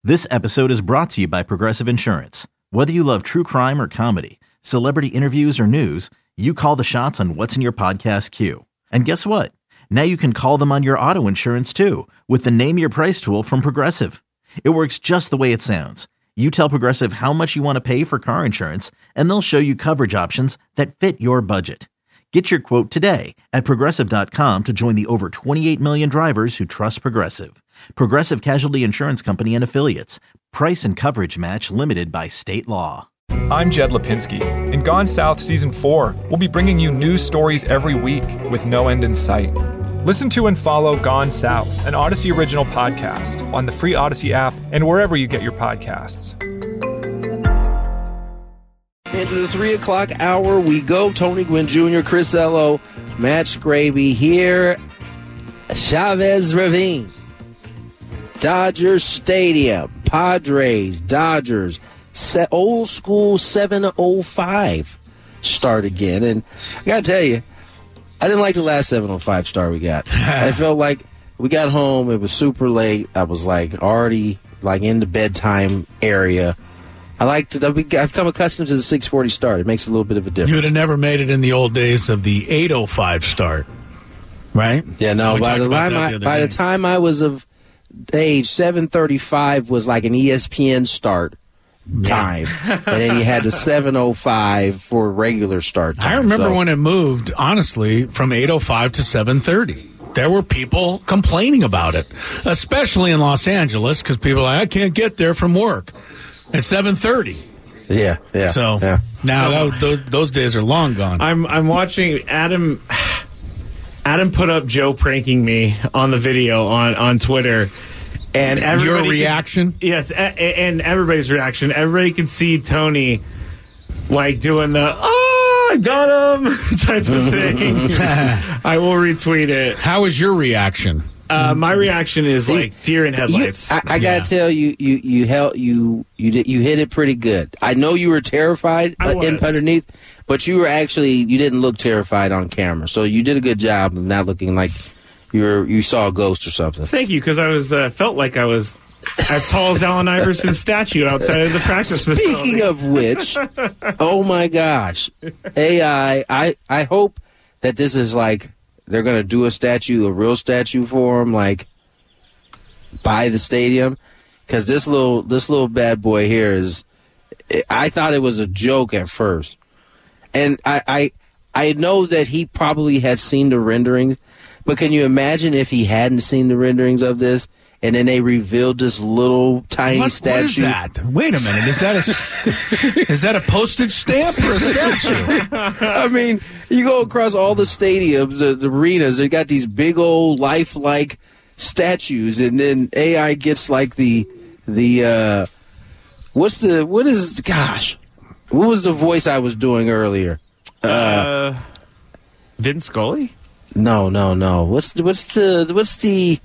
This episode is brought to you by Progressive Insurance. Whether you love true crime or comedy, celebrity interviews or news, you call the shots on what's in your podcast queue. And guess what? Now you can call them on your auto insurance too with the Name Your Price tool from Progressive. It works just the way it sounds. You tell Progressive how much you want to pay for car insurance, and they'll show you coverage options that fit your budget. Get your quote today at Progressive.com to join the over 28 million drivers who trust Progressive. Progressive Casualty Insurance Company and Affiliates. Price and coverage match limited by state law. I'm Jed Lipinski. In Gone South Season 4, we'll be bringing you news stories every week with no end in sight. Listen to and follow Gone South, an Odyssey original podcast on the free Odyssey app and wherever you get your podcasts. Into the 3 o'clock hour we go. Tony Gwynn Jr., Chris Ello, Matt Scraby here. Chavez Ravine, Dodger Stadium, Padres, Dodgers, old school 7:05 start again. And I got to tell you, I didn't like the last 7:05 start we got. I felt like we got home, it was super late. I was already in the bedtime area. I've come accustomed to the 6:40 start. It makes a little bit of a difference. You would have never made it in the old days of the 8:05 start, right? Yeah, no. By the time I was of age, 7:35 was like an ESPN start time, and then you had the 7:05 for regular start time. I remember when it moved, honestly, from 8:05 to 7:30. There were people complaining about it, especially in Los Angeles, because people are like, I can't get there from work at 7:30. Yeah. So now those days are long gone. I'm watching Adam. Adam put up Joe pranking me on the video on Twitter, and your reaction. Yes, and everybody's reaction. Everybody can see Tony doing the I got him type of thing. I will retweet it. How is your reaction? My reaction is deer in headlights. I gotta tell you, you hit it pretty good. I know you were terrified underneath, but you didn't look terrified on camera. So you did a good job of not looking like you saw a ghost or something. Thank you, because I was felt like I was as tall as Allen Iverson's statue outside of the practice facility. Speaking of which, oh my gosh, AI! I hope that this is they're going to do a real statue for him, by the stadium. Because this little bad boy here is, I thought it was a joke at first. And I know that he probably had seen the renderings, but can you imagine if he hadn't seen the renderings of this, and then they revealed this little tiny statue? What is that? Wait a minute. Is that a postage stamp or a statue? I mean, you go across all the stadiums, the arenas, they got these big old lifelike statues, and then AI gets what was the voice I was doing earlier? Vin Scully? No. What's the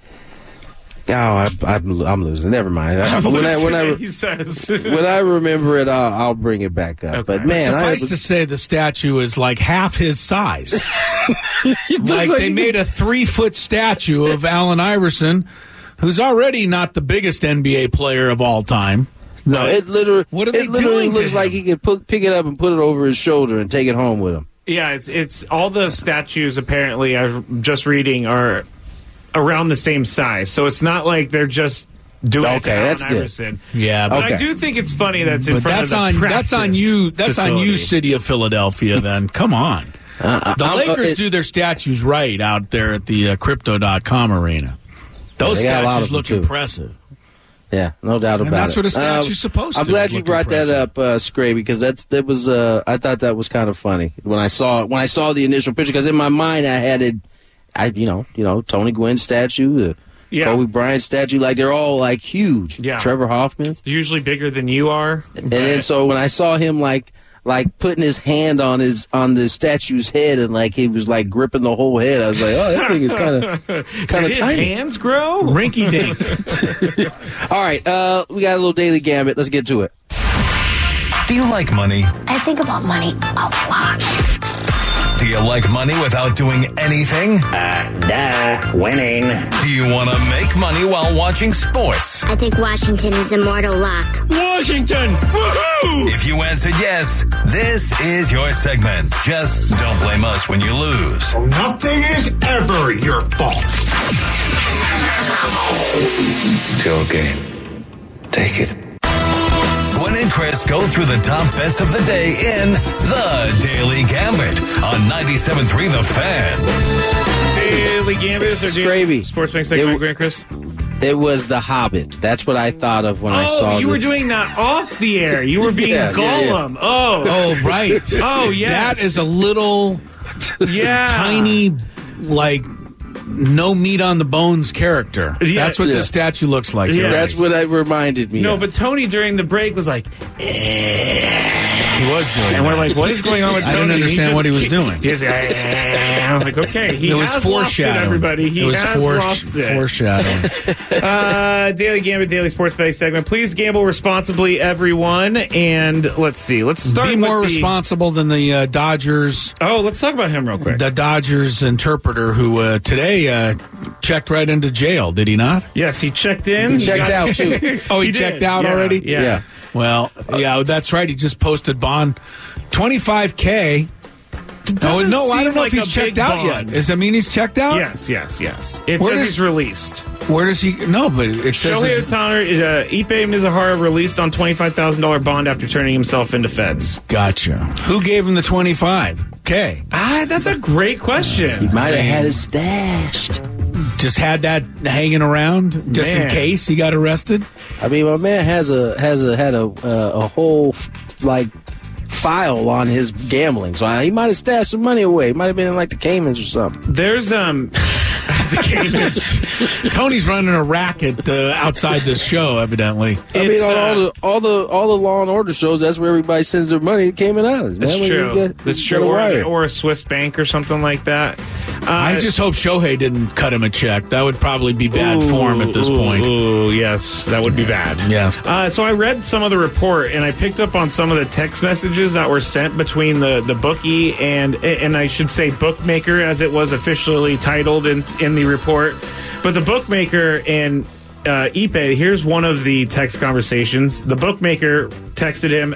I'm losing. Never mind. When I remember it, I'll bring it back up. Okay. But man, suffice to say, the statue is half his size. They made a 3-foot statue of Allen Iverson, who's already not the biggest NBA player of all time. No, it literally. What are they doing? It looks like he could pick it up and put it over his shoulder and take it home with him. Yeah, it's all the statues. Apparently, I'm just reading are around the same size, so it's not like they're just doing it to Allen Iverson. Yeah, but I do think it's funny that's in front of the practice That's on you. That's facility. on you, City of Philadelphia. Then come on, the Lakers do their statues right out there at the Crypto.com arena. Those statues look impressive. Yeah, no doubt about it. That's what a statue's supposed to. I'm glad you brought that up, Scraby, because I thought that was kind of funny when I saw the initial picture. Because in my mind, I had it. Tony Gwynn statue, the Kobe Bryant statue, they're all huge. Yeah. Trevor Hoffman's usually bigger than you are. And then so when I saw him putting his hand on the statue's head and he was gripping the whole head, I was like, oh, that thing is kind of tiny. His hands grow? Rinky dink. All right, we got a little daily gambit. Let's get to it. Do you like money? I think about money a lot. Do you like money without doing anything? Winning. Do you want to make money while watching sports? I think Washington is immortal luck. Washington! Woohoo! If you answered yes, this is your segment. Just don't blame us when you lose. Nothing is ever your fault. It's your game. Take it. Gwen and Chris go through the top bets of the day in The Daily Gambit on 97.3 The Fan. Daily Gambit or Gravy. Sports Mix segment, Gwen and Chris? It was The Hobbit. That's what I thought of when I saw you were doing that off the air. You were being Gollum. Yeah. Oh, right. Oh, yes. That is a little tiny, like, no meat on the bones character. Yeah. That's what this statue looks like. Yeah. That's what it reminded me No, of. but Tony during the break was like, He was doing and we're that. like, what is going on with Tony? I didn't understand what he was doing. He was like, I was like, okay, he It was has lost it, foreshadowing. everybody. He It was has lost it. foreshadowing. Daily Gambit, Daily Sports Betting segment. Please gamble responsibly, everyone. And let's see. Let's start Be with more responsible than the Dodgers. Oh, let's talk about him real quick. The Dodgers interpreter who today checked right into jail, did he not? Yes, he checked in. He checked out, too. Oh, he did. checked out Yeah, already? Yeah. Well, yeah, that's right. He just posted bond $25K. Doesn't No, I seem don't know like if he's a checked big out bond. yet. Does that mean he's checked out? Yes. It Where says does- he's released. Where does he? No, but it says. Shohei his- Ohtani, Ipe Mizuhara released on $25,000 bond after turning himself into feds. Gotcha. Who gave him the $25K? That's a great question. He might have had it stashed. Just had that hanging around just in Man. case he got arrested. I mean, my man had a whole like file on his gambling, so he might have stashed some money away. He might have been in like the Caymans or something. There's the Caymans. Tony's running a racket outside this show, evidently. I mean, on all the Law and Order shows, that's where everybody sends their money to Cayman Islands. Man. That's When true. you get- That's you true. get a wire. Or a Swiss bank or something like that. I just hope Shohei didn't cut him a check. That would probably be bad form at this point. Ooh, yes, that would be bad. Yeah. So I read some of the report, and I picked up on some of the text messages that were sent between the bookie and I should say bookmaker, as it was officially titled in the report. But the bookmaker and Ipe, here's one of the text conversations. The bookmaker texted him.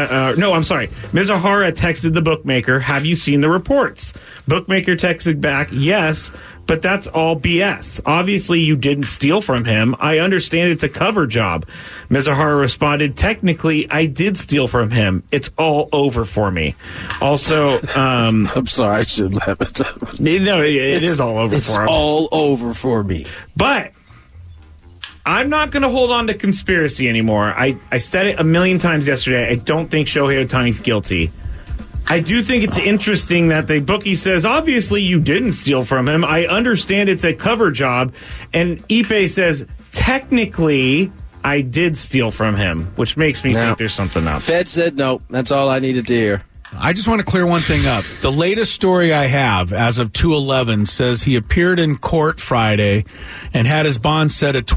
Mizuhara texted the bookmaker, "Have you seen the reports?" Bookmaker texted back, "Yes, but that's all BS. Obviously, you didn't steal from him. I understand it's a cover job." Mizuhara responded, "Technically, I did steal from him. It's all over for me." Also, I'm sorry, I shouldn't laugh at that. no, it is all over It's for him. all over for me. But I'm not going to hold on to conspiracy anymore. I said it a million times yesterday. I don't think Shohei Ohtani's guilty. I do think it's interesting that the bookie says, obviously you didn't steal from him. I understand it's a cover job. And Ipe says, technically, I did steal from him, which makes me think there's something up. Fed said no. That's all I needed to hear. I just want to clear one thing up. The latest story I have, as of 2/11, says he appeared in court Friday and had his bond set at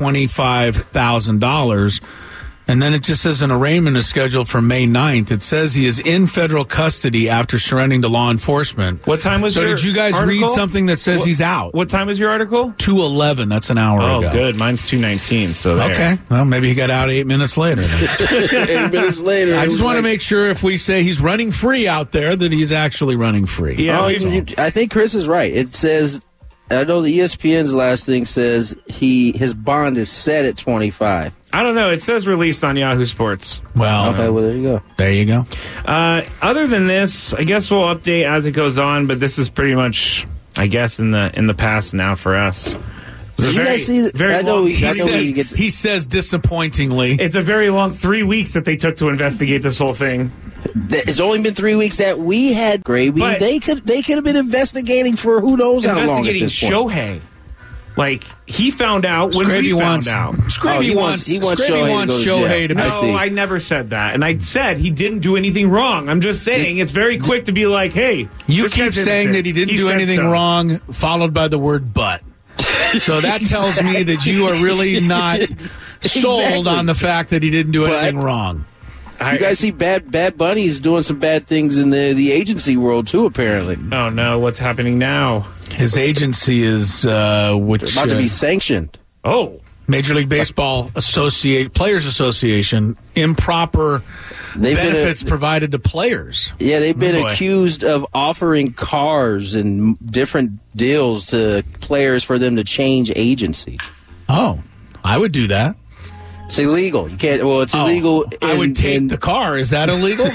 $25,000. And then it just says an arraignment is scheduled for May 9th. It says he is in federal custody after surrendering to law enforcement. What time was your did you guys article? read something that says he's out? What time was your article? 2:11. That's an hour ago. Oh, good. Mine's 2:19. So there. Okay. Well, maybe he got out 8 minutes later. 8 minutes later. I just want to make sure if we say he's running free out there that he's actually running free. Yeah, I think Chris is right. It says, I know the ESPN's last thing says his bond is set at 25. I don't know. It says released on Yahoo Sports. Well, Okay, well, there you go. there you go. Other than this, I guess we'll update as it goes on. But this is pretty much, I guess, in the past now for us. Did you guys see that? I know He says disappointingly. It's a very long 3 weeks that they took to investigate this whole thing. It's only been 3 weeks that we had Gravy. But- They could have been investigating for who knows how long at Investigating this point. Shohei. Like, he found out when we found out. He wants Shohei to go to jail. to be. No, I never said that. And I said he didn't do anything wrong. I'm just saying it's very quick to be like, hey. You this keep guy's saying innocent. that he didn't do said anything so. wrong, followed by the word but. So that tells me that you are really not sold Exactly. on the fact that he didn't do anything wrong. You guys see Bad Bunny's doing some bad things in the agency world too, apparently. Oh no, what's happening now? His agency is about to be sanctioned. Oh. Major League Baseball Players Association, improper benefits provided to players. Yeah, they've been accused of offering cars and different deals to players for them to change agencies. Oh, I would do that. It's illegal. You can't. Well, it's illegal. I would take the car. Is that illegal?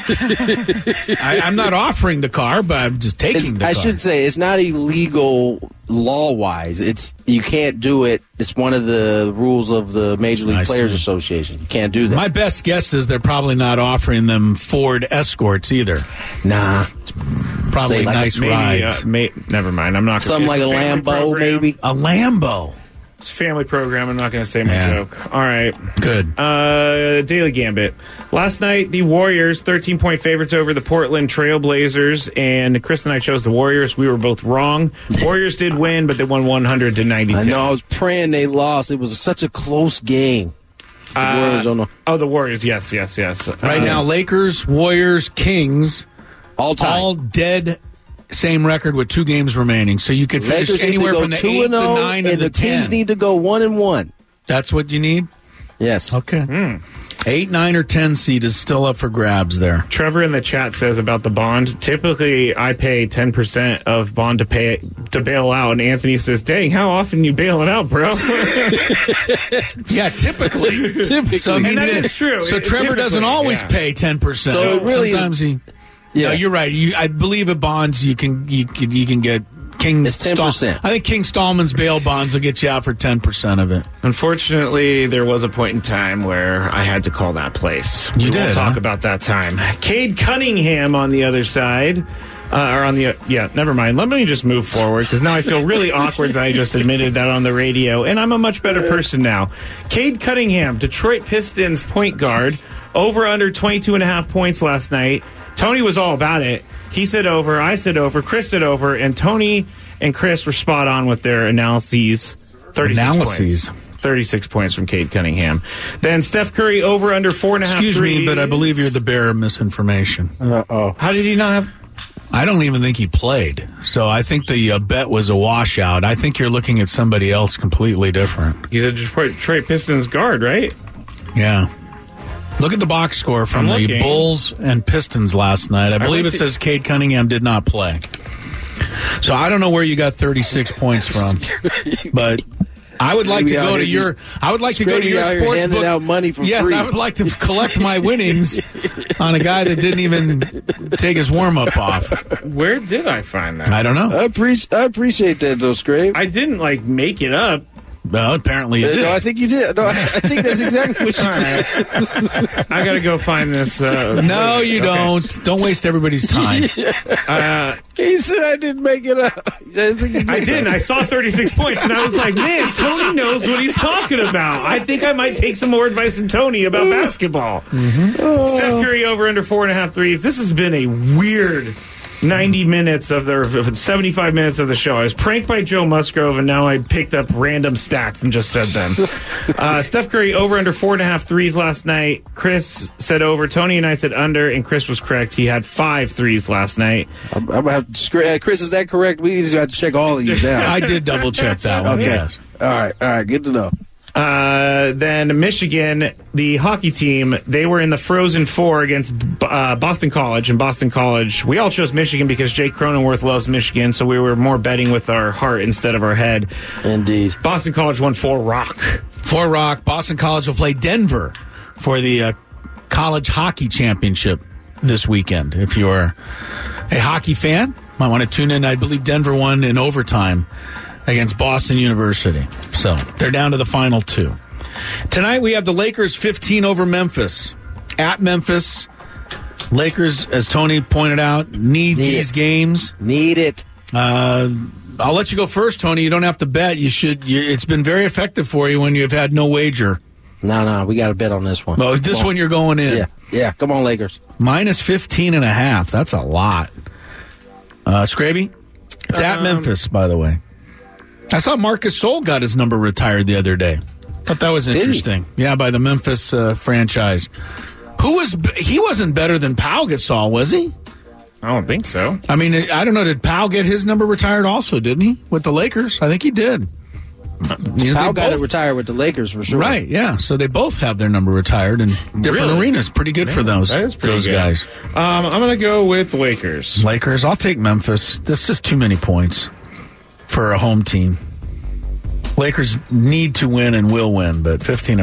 I'm not offering the car, but I'm just taking the car. I should say it's not illegal law-wise. You can't do it. It's one of the rules of the Major League Players Association. You can't do that. My best guess is they're probably not offering them Ford Escorts either. Nah. It's probably nice rides. Never mind. I'm not going to something like a Lambo, maybe. A Lambo. It's a family program. I'm not going to say my joke. All right. Good. Daily Gambit. Last night, the Warriors, 13-point favorites over the Portland Trail Blazers, and Chris and I chose the Warriors. We were both wrong. Warriors did win, but they won 100-92. I know. I was praying they lost. It was such a close game. The Warriors don't know. Oh, the Warriors. Yes. Right now, Lakers, Warriors, Kings, all dead. Same record with 2 games remaining, so you could finish Lakers anywhere from the 8 to 9 to the 10. The Kings need to go 1-1. That's what you need? Yes. Okay. 8, 9, or 10 seed is still up for grabs there. Trevor in the chat says about the bond. Typically, I pay 10% of bond to bail out, and Anthony says, "Dang, how often you bail it out, bro?" Yeah, typically. So, and that is true. So Trevor doesn't always pay 10%. So it really sometimes he. Yeah, no, you're right. I believe at bonds you can get King. It's 10%. I think King Stallman's bail bonds will get you out for 10% of it. Unfortunately, there was a point in time where I had to call that place. You did. We'll talk about that time. Cade Cunningham on the other side. Never mind. Let me just move forward because now I feel really awkward that I just admitted that on the radio, and I'm a much better person now. Cade Cunningham, Detroit Pistons point guard, over under 22.5 points last night. Tony was all about it. He said over, I said over, Chris said over, and Tony and Chris were spot on with their analyses. 36 points from Cade Cunningham. Then Steph Curry over under 4.5 Excuse me, but I believe you're the bearer of misinformation. Uh-oh. How did he not have... I don't even think he played. So I think the bet was a washout. I think you're looking at somebody else completely different. He's a Detroit Pistons guard, right? Yeah. Look at the box score from the Bulls and Pistons last night. I believe it says Cade Cunningham did not play. So I don't know where you got 36 points from, but I would like to go to your. I would like to go to your sports book. Out money for yes, free. I would like to collect my winnings on a guy that didn't even take his warm up off. Where did I find that? I don't know. I appreciate that, though, Scrape. I didn't make it up. Well, apparently you did. No, I think you did. No, I think that's exactly what you did. I got to go find this. No, you don't. Don't waste everybody's time. He said I didn't make it up. I didn't. I saw 36 points, and I was like, man, Tony knows what he's talking about. I think I might take some more advice from Tony about basketball. Steph Curry over under 4.5 threes. This has been a weird 90 minutes of 75 minutes of the show. I was pranked by Joe Musgrove, and now I picked up random stats and just said them. Steph Curry over under 4.5 threes last night. Chris said over. Tony and I said under, and Chris was correct. He had 5 threes last night. I'm gonna have to, Chris, is that correct? We just have to check all of these down. I did double check that one. Okay. Yes. All right. Good to know. Then Michigan, the hockey team, they were in the Frozen Four against Boston College. And Boston College, we all chose Michigan because Jake Cronenworth loves Michigan, so we were more betting with our heart instead of our head. Indeed. Boston College won 4-rock. 4-rock. Boston College will play Denver for the college hockey championship this weekend. If you're a hockey fan, might want to tune in. I believe Denver won in overtime against Boston University. So they're down to the final 2. Tonight we have the Lakers 15 over Memphis. At Memphis, Lakers, as Tony pointed out, need these games. Need it. I'll let you go first, Tony. You don't have to bet. You should. It's been very effective for you when you've had no wager. No, we got to bet on this one. Well, this one you're going in. Yeah. Come on, Lakers. Minus 15.5. That's a lot. Scraby? It's at Memphis, by the way. I saw Marcus Sol got his number retired the other day. Thought that was interesting. Yeah, by the Memphis franchise. He wasn't better than Pau Gasol, was he? I don't think so. I mean, I don't know. Did Pau get his number retired also, didn't he? With the Lakers? I think he did. Pau got it retired with the Lakers for sure. Right, yeah. So they both have their number retired in different arenas. Pretty good for those guys. I'm going to go with the Lakers. Lakers. I'll take Memphis. This is too many points for a home team. Lakers need to win and will win, but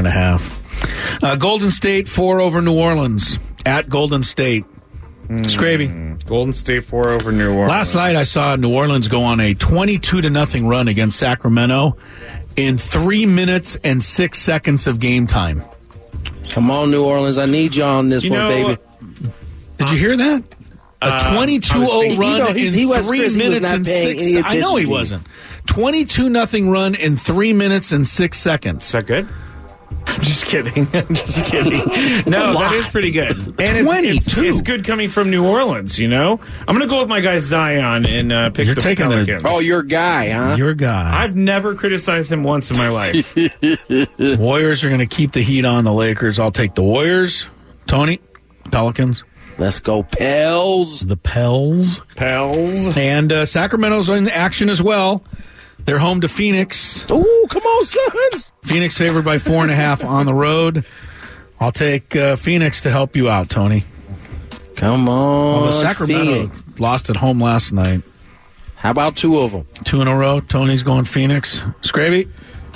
15.5. Golden State 4 over New Orleans at Golden State. Scravy. Golden State 4 over New Orleans. Last night I saw New Orleans go on a 22-0 run against Sacramento in 3 minutes and 6 seconds of game time. Come on, New Orleans. I need you on this one, baby. Did you hear that? A 22-0 run in 3 minutes and 6 I know he wasn't. 22-0 run in 3 minutes and 6 seconds. Is that good? I'm just kidding. I'm just kidding. No, that is pretty good. And it's good coming from New Orleans, you know? I'm going to go with my guy Zion and pick the Pelicans. Oh, your guy, huh? Your guy. I've never criticized him once in my life. Warriors are going to keep the heat on the Lakers. I'll take the Warriors. Tony, Pelicans. Let's go, Pels. The Pels. And Sacramento's in action as well. They're home to Phoenix. Ooh, come on, Suns. Phoenix favored by 4.5 on the road. I'll take Phoenix to help you out, Tony. Come on, Although Sacramento Phoenix lost at home last night. How about 2 of them? 2 in a row. Tony's going Phoenix. Scravy?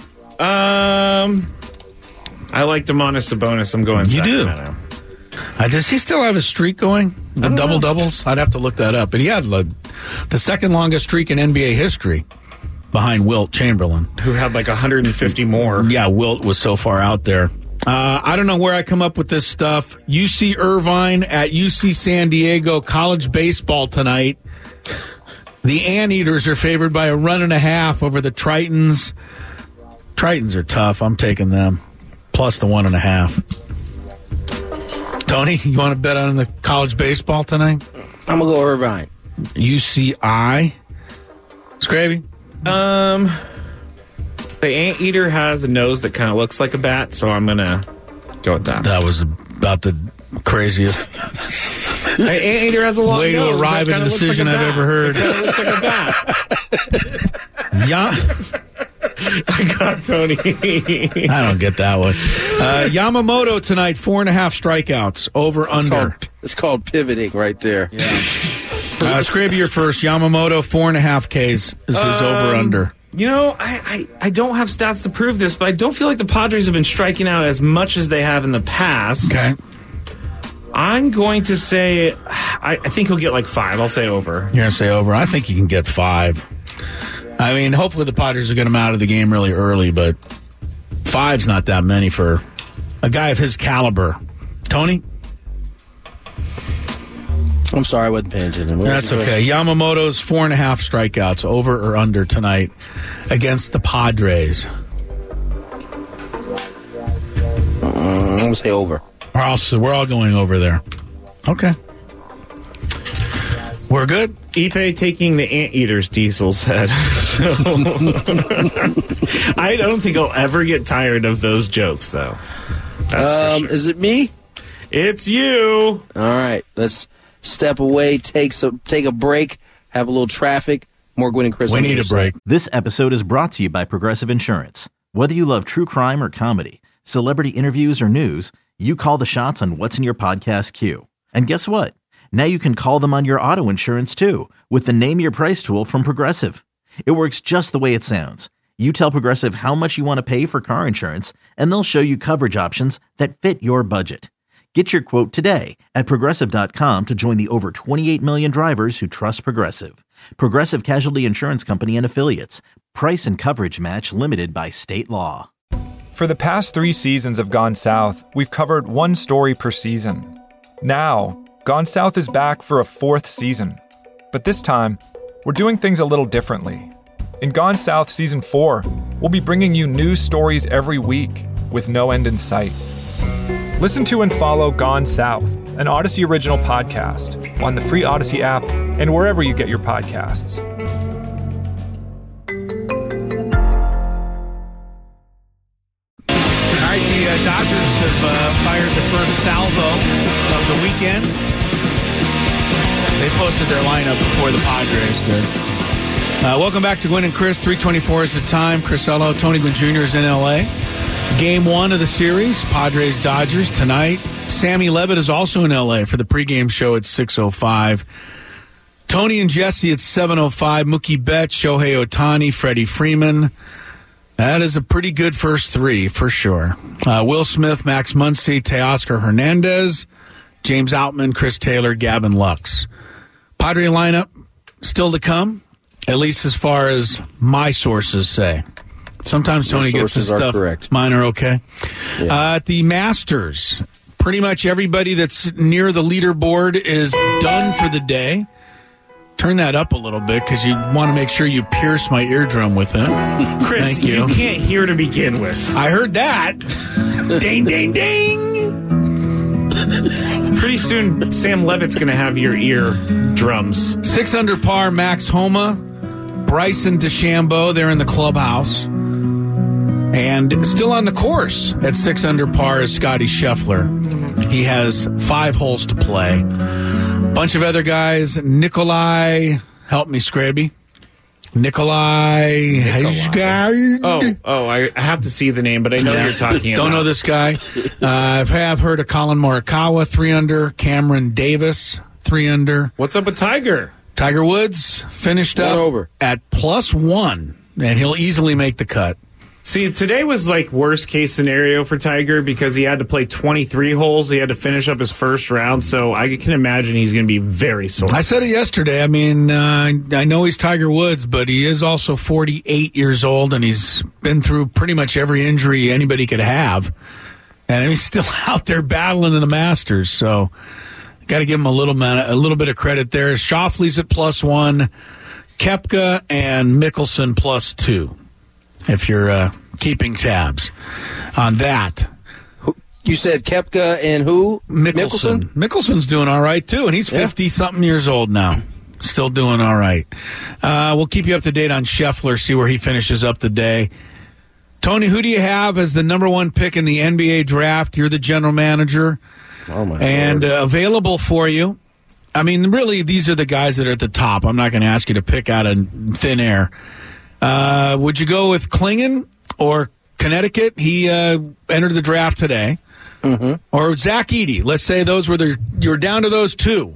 I like Domantas Sabonis. I'm going Sacramento. Does he still have a streak going? The double-doubles? I'd have to look that up. But he had the second longest streak in NBA history behind Wilt Chamberlain. Who had like 150 more. Yeah, Wilt was so far out there. I don't know where I come up with this stuff. UC Irvine at UC San Diego. College baseball tonight. The Anteaters are favored by 1.5 over the Tritons. Tritons are tough. I'm taking them. Plus the 1.5. Tony, you want to bet on the college baseball tonight? I'm going to go Irvine. UCI. Scravy? The Anteater has a nose that kind of looks like a bat, so I'm going to go with that. That was about the craziest Anteater has a long way nose. To arrive at a decision I've ever heard. It kind of looks like a bat. I got Tony. I don't get that one. Yamamoto tonight, 4.5 strikeouts. Over, under. It's called pivoting right there. Yeah. Scraby, you're first. Yamamoto, 4.5 Ks is his over, under. You know, I don't have stats to prove this, but I don't feel like the Padres have been striking out as much as they have in the past. Okay. I'm going to say, I think he'll get like 5. I'll say over. You're going to say over. I think he can get 5. I mean, hopefully the Padres will get him out of the game really early, but 5's not that many for a guy of his caliber. Tony? I'm sorry, I wasn't paying attention. That's okay. Yamamoto's 4.5 strikeouts, over or under tonight against the Padres. I'm going to say over. We're all going over there. Okay. We're good. Ipe taking the Anteater's Diesel's head. I don't think I'll ever get tired of those jokes, though. That's for sure. Is it me? It's you. All right. Let's step away, take a break, have a little traffic. More Gwynn and Chris. We need a break. This episode is brought to you by Progressive Insurance. Whether you love true crime or comedy, celebrity interviews or news, you call the shots on what's in your podcast queue. And guess what? Now you can call them on your auto insurance, too, with the Name Your Price tool from Progressive. It works just the way it sounds. You tell Progressive how much you want to pay for car insurance, and they'll show you coverage options that fit your budget. Get your quote today at Progressive.com to join the over 28 million drivers who trust Progressive. Progressive Casualty Insurance Company and Affiliates. Price and coverage match limited by state law. For the past 3 seasons of Gone South, we've covered one story per season. Now, Gone South is back for a 4th season. But this time, we're doing things a little differently. In Gone South Season 4, we'll be bringing you new stories every week with no end in sight. Listen to and follow Gone South, an Odyssey original podcast, on the free Odyssey app and wherever you get your podcasts. All right, the Dodgers have fired the first salvo the weekend. They posted their lineup before the Padres did. Welcome back to Gwynn and Chris. 3:24 is the time. Chris Ello, Tony Gwynn Jr. is in L.A. Game 1 of the series, Padres-Dodgers tonight. Sammy Levitt is also in L.A. for the pregame show at 6:05. Tony and Jesse at 7:05. Mookie Betts, Shohei Ohtani, Freddie Freeman. That is a pretty good first three, for sure. Will Smith, Max Muncy, Teoscar Hernandez, James Outman, Chris Taylor, Gavin Lux. Padre lineup still to come, at least as far as my sources say. Sometimes Tony gets his stuff. Correct. Mine are okay. Yeah. At the Masters, pretty much everybody that's near the leaderboard is done for the day. Turn that up a little bit because you want to make sure you pierce my eardrum with it. Chris, thank you. You can't hear to begin with. I heard that. Ding, ding, ding. Pretty soon, Sam Levitt's going to have your ear drums. 6 under par, Max Homa, Bryson DeChambeau. They're in the clubhouse. And still on the course at 6 under par is Scotty Scheffler. He has 5 holes to play. Bunch of other guys. Nikolai, help me, Scraby. Nikolai. Oh, I have to see the name, but I know you're talking about. Don't know this guy. I have heard of Colin Morikawa, 3 under. Cameron Davis, 3 under. What's up with Tiger? Tiger Woods finished up at +1, and he'll easily make the cut. See, today was like worst case scenario for Tiger because he had to play 23 holes. He had to finish up his first round, so I can imagine he's going to be very sore. I said it yesterday. I mean, I know he's Tiger Woods, but he is also 48 years old, and he's been through pretty much every injury anybody could have. And he's still out there battling in the Masters, so got to give him a little bit of credit there. Schauffele's at +1, Koepka and Mickelson +2. If you're keeping tabs on that. You said Koepka and who? Mickelson. Mickelson's doing all right, too, and he's 50-something years old now. Still doing all right. We'll keep you up to date on Scheffler, see where he finishes up the day. Tony, who do you have as the number 1 pick in the NBA draft? You're the general manager. Oh, my And available for you. I mean, really, these are the guys that are at the top. I'm not going to ask you to pick out of thin air. Would you go with Klingon or Connecticut? He entered the draft today. Mm-hmm. Or Zach Edey. Let's say those were you're down to those 2.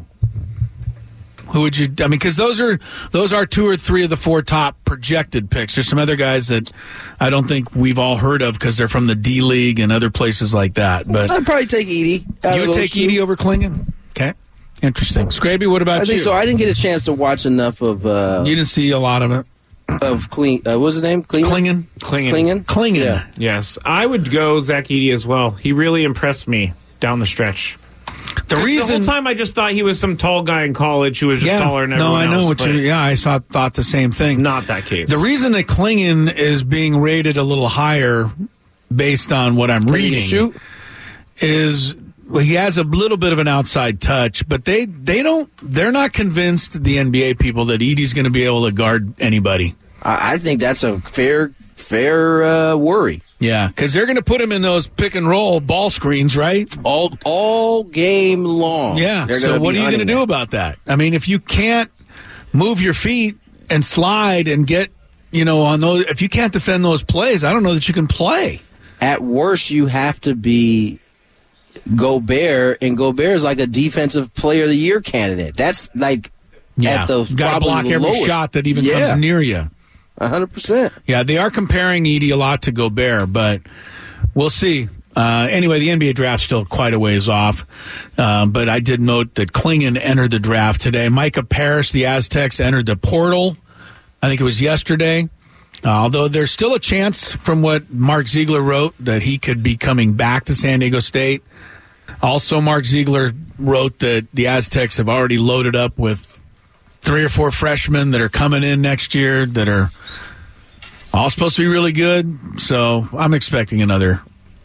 Who would you? I mean, because those are 2 or 3 of the 4 top projected picks. There's some other guys that I don't think we've all heard of because they're from the D League and other places like that. But I'd probably take Edey. You would take Edey over Klingon? Okay. Interesting. Scraby, what about you? I think so. I didn't get a chance to watch enough of... you didn't see a lot of it? Of what's his name? Klingon. Yeah. Yes. I would go Zach Edey as well. He really impressed me down the stretch. The whole time I just thought he was some tall guy in college who was just taller than everyone else. No, I know what you... Yeah, I thought the same thing. It's not that case. The reason that Klingon is being rated a little higher based on what I'm reading is... Well, he has a little bit of an outside touch, but they're not convinced, the NBA people, that Edey's going to be able to guard anybody. I think that's a fair worry. Yeah, because they're going to put him in those pick and roll ball screens, right? All game long. Yeah. So what are you going to do about that? I mean, if you can't move your feet and slide and get, on those, if you can't defend those plays, I don't know that you can play. At worst, you have to be Gobert, and Gobert is like a defensive player of the year candidate. That's like at the you got to block every lowest shot that even comes near you. 100%. Yeah, they are comparing Edey a lot to Gobert, but we'll see. Anyway, the NBA draft's still quite a ways off, but I did note that Klingon entered the draft today. Micah Parrish, the Aztecs, entered the portal. I think it was yesterday. Although there's still a chance, from what Mark Ziegler wrote, that he could be coming back to San Diego State. Also, Mark Ziegler wrote that the Aztecs have already loaded up with 3 or 4 freshmen that are coming in next year that are all supposed to be really good. So I'm expecting another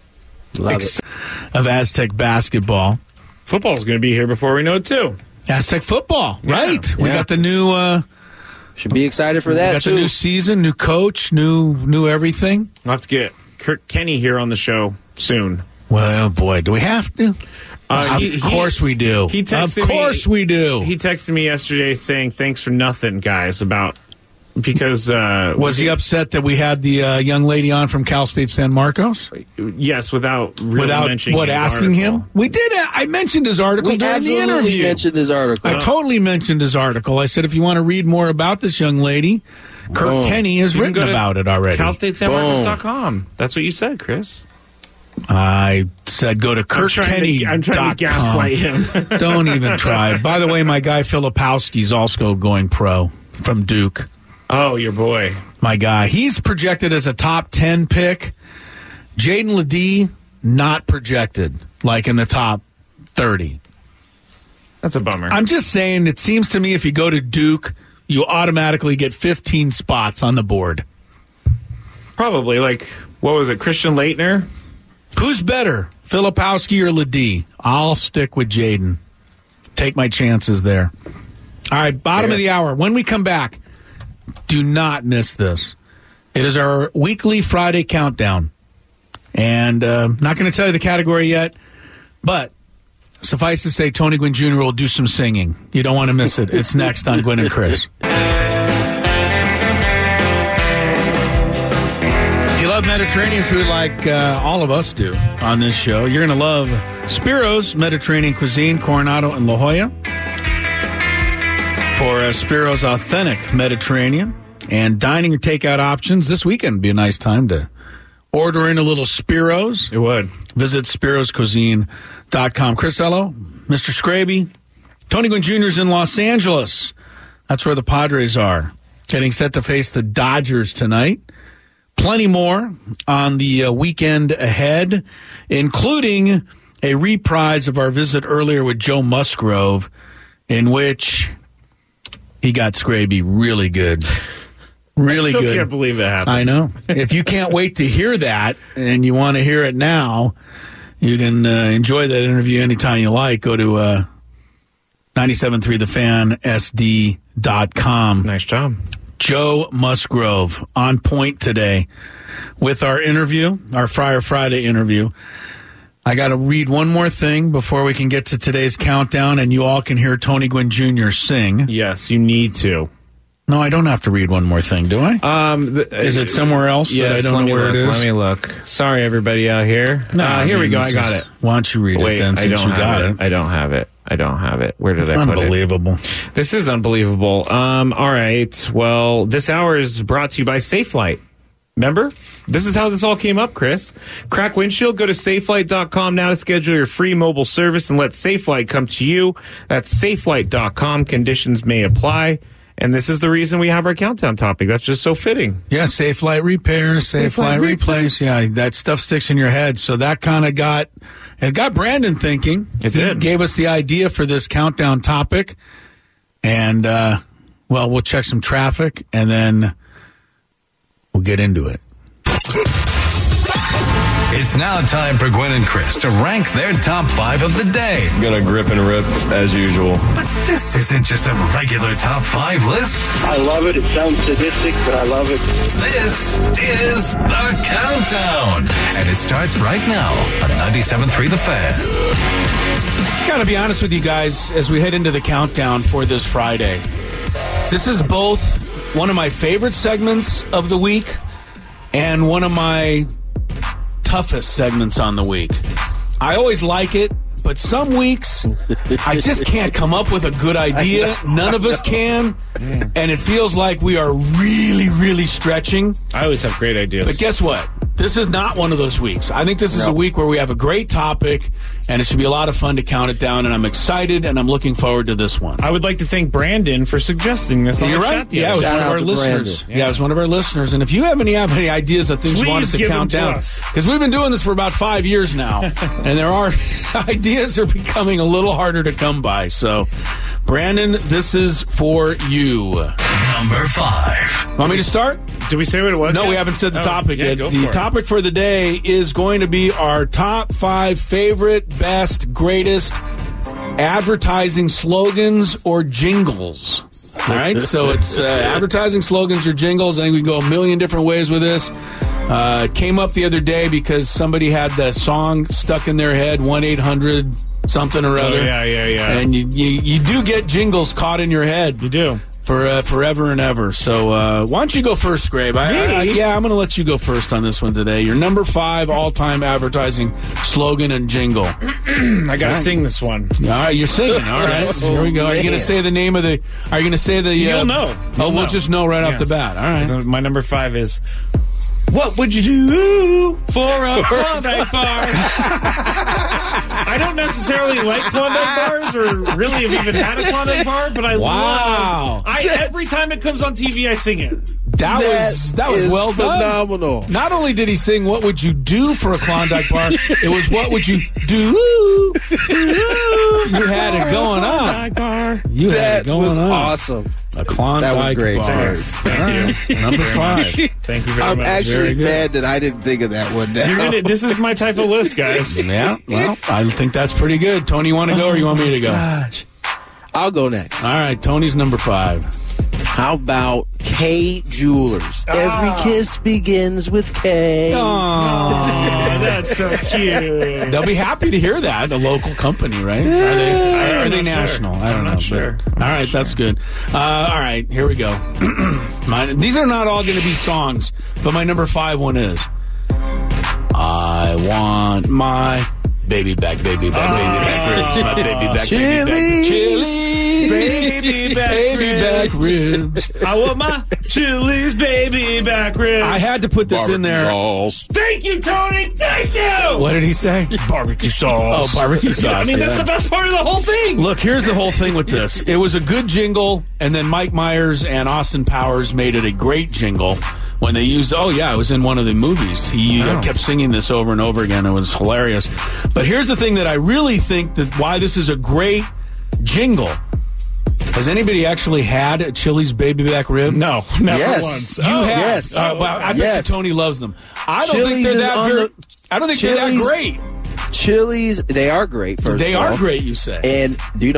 of Aztec basketball. Football's going to be here before we know it, too. Aztec football, right. We got the new... should be excited for that, got the new season, new coach, new everything. We'll have to get Kirk Kenny here on the show soon. Well, boy, do we have to? Of course we do. We do. He texted me yesterday saying, thanks for nothing, guys, because... was he upset that we had the young lady on from Cal State San Marcos? Yes, without mentioning his asking article. him? We did. I mentioned his article during the interview. Mentioned his article. I totally mentioned his article. I said, if you want to read more about this young lady, Kirk Kenny has written about it already. CalStateSanMarcos.com. That's what you said, Chris. I said go to KirkKenny.com. I'm trying to gaslight him. Don't even try. By the way, my guy Filipowski's also going pro from Duke. Oh, your boy. My guy. He's projected as a top 10 pick. Jaden Ledee, not projected, like in the top 30. That's a bummer. I'm just saying, it seems to me if you go to Duke, you automatically get 15 spots on the board. Probably. Like, what was it, Christian Laettner? Who's better, Filipowski or Ledee? I'll stick with Jaden. Take my chances there. All right, bottom of the hour. When we come back, do not miss this. It is our weekly Friday countdown. And not going to tell you the category yet, but suffice to say, Tony Gwynn Jr. will do some singing. You don't want to miss it. It's next on Gwynn and Chris. If you love Mediterranean food like all of us do on this show, you're going to love Spiro's Mediterranean Cuisine, Coronado and La Jolla. For Spiro's authentic Mediterranean and dining or takeout options, this weekend would be a nice time to order in a little Spiro's. It would. Visit spiroscuisine.com. Chris Ello, Mr. Scraby, Tony Gwynn Jr.'s in Los Angeles. That's where the Padres are, getting set to face the Dodgers tonight. Plenty more on the weekend ahead, including a reprise of our visit earlier with Joe Musgrove, in which he got Scraby really good. Really good. I still can't believe it happened. I know. If you can't wait to hear that and you want to hear it now, you can enjoy that interview anytime you like. Go to 973thefansd.com. Nice job. Joe Musgrove on point today with our interview, our Friar Friday interview. I got to read one more thing before we can get to today's countdown, and you all can hear Tony Gwynn Jr. sing. Yes, you need to. No, I don't have to read one more thing, do I? Is it somewhere else that I don't know where it is? Let me look. Sorry, everybody out here. Here we go. I got it. Why don't you read it then, since you got it? I don't have it. Where did I put it? Unbelievable. This is unbelievable. All right. Well, this hour is brought to you by SafeLight. Remember? This is how this all came up, Chris. Crack windshield, go to safelight.com now to schedule your free mobile service and let SafeLight come to you. That's safelight.com. Conditions may apply. And this is the reason we have our countdown topic. That's just so fitting. Yeah, SafeLight repair, SafeLight replace. Yeah, that stuff sticks in your head. So that kind of got Brandon thinking. It did. He gave us the idea for this countdown topic. And, we'll check some traffic, and then we'll get into it. It's now time for Gwynn and Chris to rank their top 5 of the day. Gonna grip and rip as usual. But this isn't just a regular top 5 list. I love it. It sounds sadistic, but I love it. This is The Countdown. And it starts right now on 97.3 The Fan. Gotta be honest with you guys as we head into the countdown for this Friday. This is both one of my favorite segments of the week and one of my toughest segments on the week. I always like it, but some weeks I just can't come up with a good idea. None of us can, and it feels like we are really, really stretching. I always have great ideas. But guess what? This is not one of those weeks. I think this is a week where we have a great topic, and it should be a lot of fun to count it down, and I'm excited, and I'm looking forward to this one. I would like to thank Brandon for suggesting this on the chat. Yeah, it was one of our listeners. Yeah, it was one of our listeners. And if you have any ideas of things you want us to count down, because we've been doing this for about 5 years now, and there are ideas are becoming a little harder to come by. So, Brandon, this is for you. Number 5. Want me to start? Did we say what it was? No, we haven't said the topic yet. The topic for the day is going to be our top 5 favorite, best, greatest advertising slogans or jingles. All right, so it's advertising slogans or jingles. I think we can go a million different ways with this. It came up the other day because somebody had the song stuck in their head, 1-800 something or other. Oh, yeah. And you do get jingles caught in your head. You do. For forever and ever. So why don't you go first, Grabe? I'm going to let you go first on this one today. Your number 5 all-time advertising slogan and jingle. I got to sing this one. All right, you're singing. All right, here we go. Are you going to say the name of the... Are you going to say the... You'll know. We'll just know right off the bat. All right. My number 5 is... What would you do for a Klondike bar? I don't necessarily like Klondike bars or really have even had a Klondike bar, but I love every time it comes on TV, I sing it. That was well done. Phenomenal. Not only did he sing "What would you do for a Klondike bar," it was "What would you do?" You had it going on. Bar. You had it going on. Awesome. A Klondike that was great. bar. Thank you. Number 5. Thank you very much. I'm actually mad that I didn't think of that one. This is my type of list, guys. Yeah. Well, I think that's pretty good. Tony, you want to go or you want me to go? Gosh. I'll go next. All right. Tony's number 5. How about K Jewelers? Every kiss begins with K. Oh, that's so cute. They'll be happy to hear that. A local company, right? Are they national? Sure. I don't know. Sure. All right, that's good. All right, here we go. These are not all going to be songs, but my number 5 one is I want my baby back ribs. My baby back, baby back ribs. I want my Chili's baby back ribs. I had to put this in there. Sauce. Thank you, Tony. Thank you. What did he say? Barbecue sauce. Oh, barbecue sauce. I mean, that's the best part of the whole thing. Look, here's the whole thing with this. It was a good jingle, and then Mike Myers and Austin Powers made it a great jingle. When they used, it was in one of the movies. He kept singing this over and over again. It was hilarious. But here's the thing that I really think that why this is a great jingle. Has anybody actually had a Chili's baby back rib? No, never once. You have? Yes. Well, I bet you Tony loves them. I don't think they're that they're that great. Chili's, they are great, first They of all. are great, you say. And,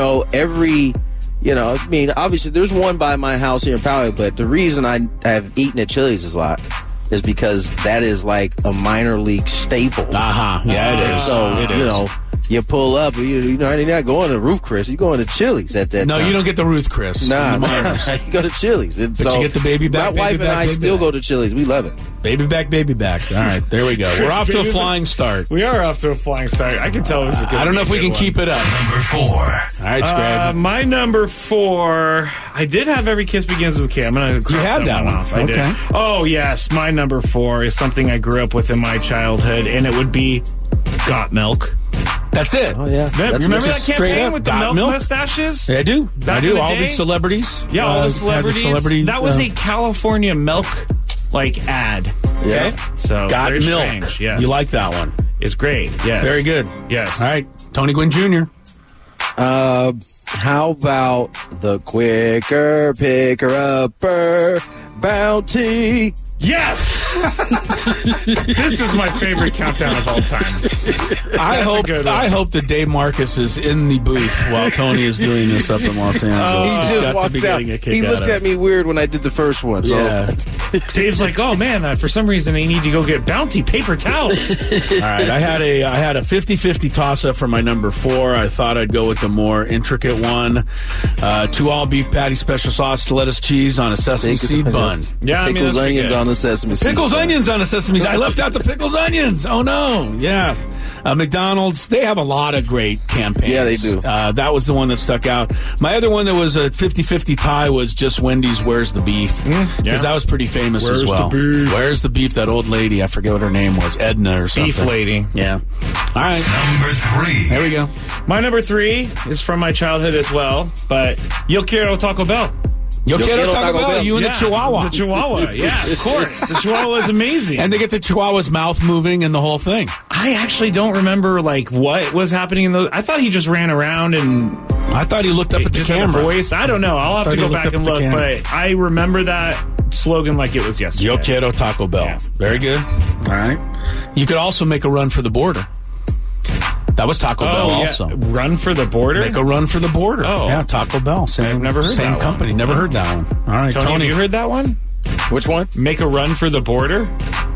obviously there's one by my house here in Poway, but the reason I have eaten at Chili's a lot is because that is like a minor league staple. Yeah, it is. So, it is. You pull up, you're not going to Ruth Chris, you're going to Chili's at that time. No, you don't get the Ruth Chris. Nah, you go to Chili's. And but you get the baby back. My wife and I still go to Chili's. We love it. Baby back. All right, there we go. We're off to a flying start. We are off to a flying start. I can tell this is good. I don't know if we can keep it up. Number 4. All right, Scrab. My number 4, I did have Every Kiss Begins with K. I'm going to You had that one off. I did. Oh, yes. My number 4 is something I grew up with in my childhood, and it would be Got Milk. That's it. Oh, yeah. Remember that campaign with the milk milk mustaches? Yeah, I do. Back in the All day? these celebrities. Yeah, all the celebrities. That was a California milk ad. Yeah. Okay? So Got very Milk. strange. Yes. You like that one? It's great. Yes. Very good. Yes. All right, Tony Gwynn Jr. How about the quicker picker upper bounty? Yes! This is my favorite countdown of all time. I hope that Dave Marcus is in the booth while Tony is doing this up in Los Angeles. He just walked out. He looked at me weird when I did the first one. So. Yeah. Dave's like, oh man, for some reason they need to go get Bounty paper towels. All right, I had a 50-50 toss-up for my number 4. I thought I'd go with the more intricate one. 2 all-beef patty special sauce to lettuce cheese on a sesame seed bun. Yeah, pickles, onions on the sesame seed. Pickles, onions on a sesame seed. I left out the pickles, onions. Oh, no. Yeah. McDonald's, they have a lot of great campaigns. Yeah, they do. That was the one that stuck out. My other one that was a 50-50 tie was just Wendy's Where's the Beef? Because that was pretty famous as well. The beef? Where's the beef? That old lady, I forget what her name was, Edna or something. Beef lady. Yeah. All right. Number 3. There we go. My number 3 is from my childhood as well, but Yo Quiero Taco Bell. Yo quiero Taco Bell. You and the Chihuahua. The Chihuahua, yeah, of course. The Chihuahua is amazing. And they get the Chihuahua's mouth moving and the whole thing. I actually don't remember what was happening in those. I thought he just ran around and I thought he looked up at the camera. Voice. I don't know. I'll have to go back and look, but I remember that slogan like it was yesterday. Yo quiero Taco Bell. Yeah. Very good. All right. You could also make a run for the border. That was Taco Bell also. Run for the border? Make a run for the border. Oh. Yeah, Taco Bell. Same, I've never heard same that company. one. Never heard that one. All right, Tony, have you heard that one? Which one? Make a run for the border?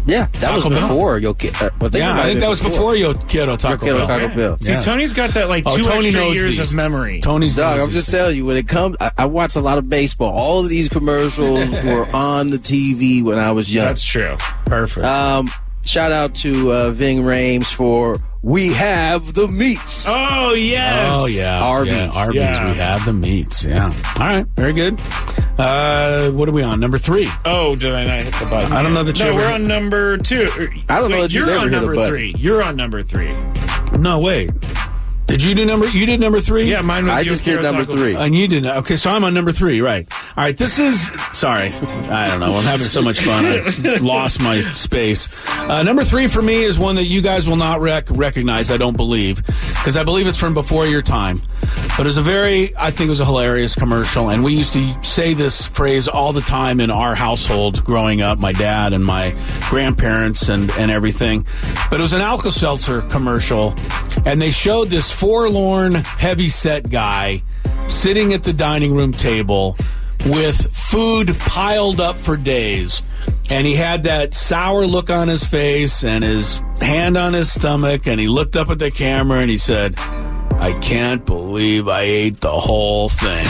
Yeah, that was before Yo Quiero. I think that was before Yo Quiero Taco Bell. See, Tony's got that 2 extra years of memory. Tony's dog. I'm just telling you, when it comes, I watch a lot of baseball. All of these commercials were on the TV when I was young. That's true. Perfect. Shout out to Ving Rhames for We Have the Meats. Oh, yes. Oh, yeah. Arby's. Yeah, Arby's. Yeah. We have the meats. Yeah. All right. Very good. What are we on? Number 3. Oh, did I not hit the button? I don't know that you we're on number 2. I don't know that you ever hit a button. 3. You're on number 3. No, wait. Did you do you did number 3? Yeah, mine was I just did number 3. And you did. Okay, so I'm on number 3, right. All right, this is, sorry. I don't know. I'm having so much fun. I lost my space. Number 3 for me is one that you guys will not recognize, I don't believe, because I believe it's from before your time. But it's I think it was a hilarious commercial, and we used to say this phrase all the time in our household growing up, my dad and my grandparents and everything. But it was an Alka-Seltzer commercial, and they showed this forlorn, heavy-set guy sitting at the dining room table with food piled up for days. And he had that sour look on his face and his hand on his stomach, and he looked up at the camera and he said, I can't believe I ate the whole thing.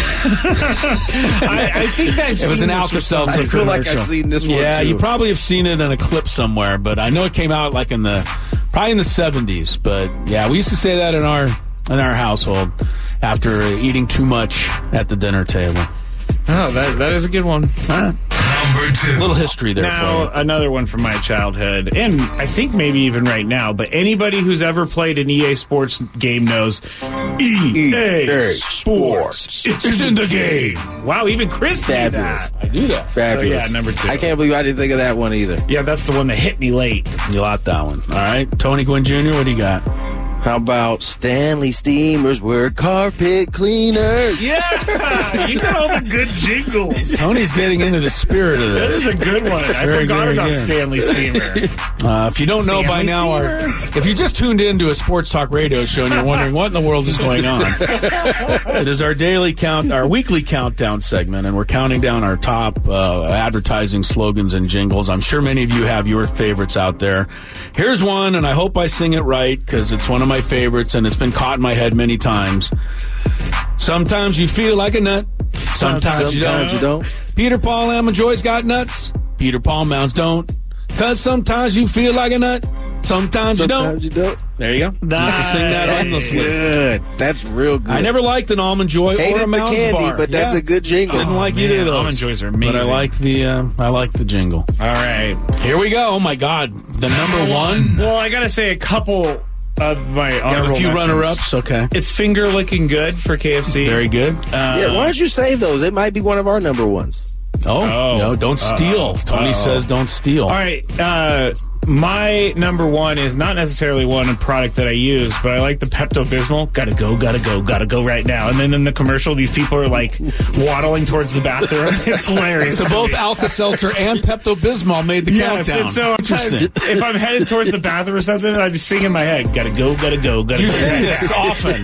I think it was an Alka-Seltzer commercial. I feel like I've seen this one, Yeah, too. you probably have seen it in a clip somewhere, but I know it came out probably in the 70s. But yeah, we used to say that in our household after eating too much at the dinner table. Oh, that is a good one. Number 2. A little history there. Now, another one from my childhood, and I think maybe even right now, but anybody who's ever played an EA Sports game knows EA Sports. It's in the game. Wow, even Chris did that. I do that. Fabulous. So, yeah, number 2. I can't believe I didn't think of that one either. Yeah, that's the one that hit me late. You like that one. All right. Tony Gwynn Jr., what do you got? How about Stanley Steamers were carpet cleaners? Yeah, you got all the good jingles. Tony's getting into the spirit of this. That is a good one. I forgot about Stanley Steamer. If you don't know by now, if you just tuned into a sports talk radio show and you're wondering what in the world is going on, it is our weekly countdown segment, and we're counting down our top advertising slogans and jingles. I'm sure many of you have your favorites out there. Here's one, and I hope I sing it right because it's one of my favorites, and it's been caught in my head many times. Sometimes you feel like a nut. Sometimes you don't. Peter Paul and Joy's got nuts. Peter Paul Mounds don't. Because sometimes you feel like a nut. Sometimes you don't. There you go. Nice. Sing that endlessly. Good. That's real good. I never liked an Almond Joy or a Mounds candy, bar. but that's a good jingle. Didn't like either of those. Almond Joys are amazing. But I like the jingle. All right. Here we go. Oh, my God. The number 1. Well, I got to say a couple of my honorable a few mentions. runner-ups. Okay. It's Finger Licking Good for KFC. Very good. Yeah, why don't you save those? It might be one of our number 1s. No, don't steal. Tony says don't steal. All right. My number 1 is not necessarily a product that I use, but I like the Pepto-Bismol. Gotta go right now. And then in the commercial, these people are like waddling towards the bathroom. It's hilarious. So both Alka-Seltzer and Pepto-Bismol made the countdown. And so if I'm headed towards the bathroom or something, I just sing in my head, gotta go. You do this often.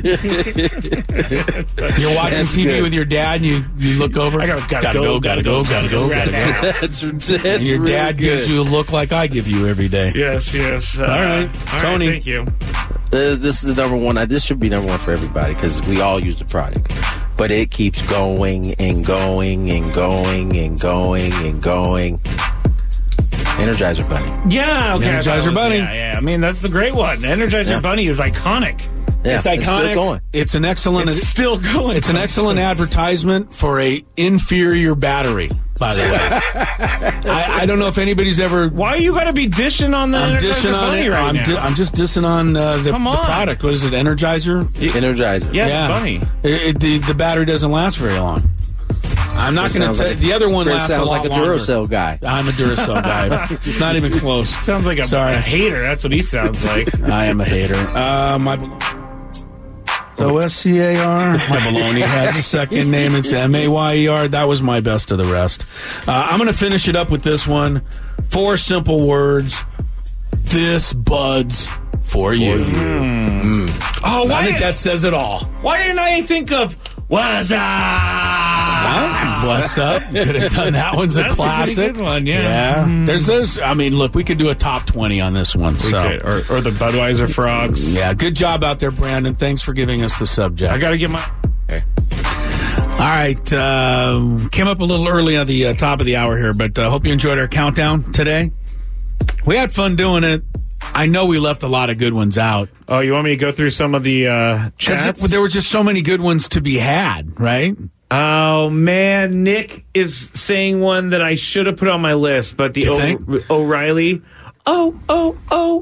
You're watching TV with your dad and you look over. I gotta go right now. That's and your really dad gives good. you a look like I give you every day. Yes. All right, Tony. Thank you. This is the number 1. This should be number 1 for everybody because we all use the product. But it keeps going and going and going and going and going. Energizer Bunny. Yeah, okay. Energizer Bunny. Yeah. I mean, that's the great one. Energizer Bunny is iconic. Yeah, it's iconic. Still going. It's an excellent. It's still going. It's an excellent advertisement for a inferior battery. By the way, I don't know if anybody's ever. Why you got to be dishing on the Energizer Bunny right now? I'm just dissing on the product. What is it? Energizer. Energizer. Yeah. Bunny. The battery doesn't last very long. I'm not going to tell you. The other one lasts a lot longer. Sounds like a Duracell guy. I'm a Duracell guy. It's not even close. Sounds like a hater. That's what he sounds like. I am a hater. So S-C-A-R. My baloney has a second name. It's M-A-Y-E-R. That was my best of the rest. I'm going to finish it up with this one. 4 simple words. This Bud's for you. Oh, I think that says it all. Why didn't I think of What's up? Bless up. Could have done that. One's a classic. That's a good one, yeah. There's those. I mean, look, we could do a top 20 on this one. Or the Budweiser frogs. Yeah, good job out there, Brandon. Thanks for giving us the subject. I got to get my... Okay. All right. Came up a little early on the top of the hour here, but hope you enjoyed our countdown today. We had fun doing it. I know we left a lot of good ones out. Oh, you want me to go through some of the chats? There were just so many good ones to be had, right? Oh, man. Nick is saying one that I should have put on my list, but the O'Reilly... O'Reilly.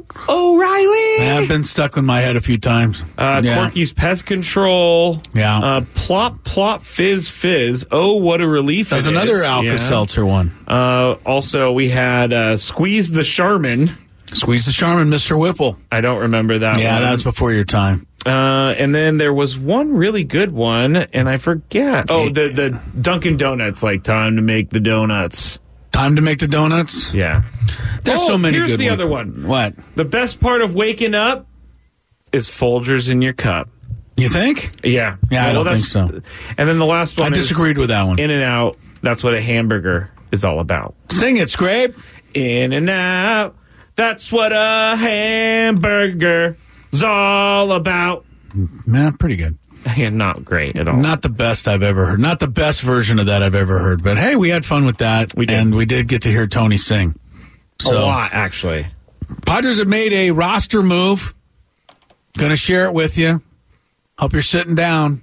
Yeah, I've been stuck in my head a few times. Corky's Pest Control. Yeah. Plop, plop, fizz, fizz. Oh, what a relief. There's another Alka-Seltzer one. Also, we had Squeeze the Charmin. Squeeze the Charmin, Mr. Whipple. I don't remember that one. Yeah, that's before your time. And then there was one really good one, and I forget. Oh, the Dunkin' Donuts, like time to make the donuts. Time to make the donuts? Yeah. There's so many good ones. Here's the other one. What? The best part of waking up is Folgers in your cup. You think? Yeah. Yeah, I don't think so. And then the last one I disagreed with that one. In-N-Out. That's what a hamburger is all about. Sing it, Scrape. In-N-Out. That's what a hamburger is all about. Man, pretty good. Yeah, not great at all. Not the best I've ever heard. Not the best version of that I've ever heard. But hey, we had fun with that. We did. And we did get to hear Tony sing. So, a lot, actually. Padres have made a roster move. Going to share it with you. Hope you're sitting down.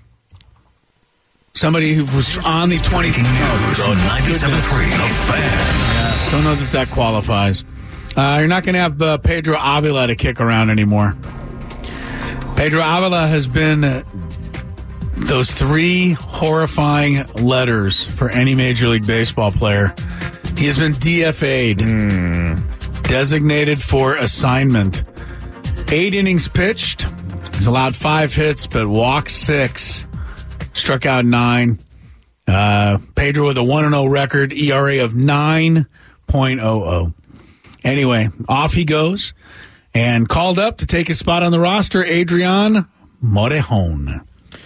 Somebody who was on the 20... News on 97.3 The Fan. Don't know that qualifies. You're not going to have Pedro Avila to kick around anymore. Pedro Avila has been those three horrifying letters for any Major League Baseball player. He has been DFA'd, designated for assignment. 8 innings pitched. He's allowed 5 hits, but walked 6. Struck out 9. Pedro with a 1-0 record, ERA of 9.00. Anyway, off he goes. And called up to take his spot on the roster, Adrian Morejon.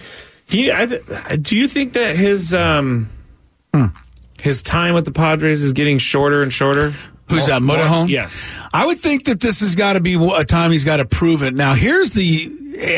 Do you think that his time with the Padres is getting shorter and shorter? Who's that, Morejon? Yes. I would think that this has got to be a time he's got to prove it. Now, here's they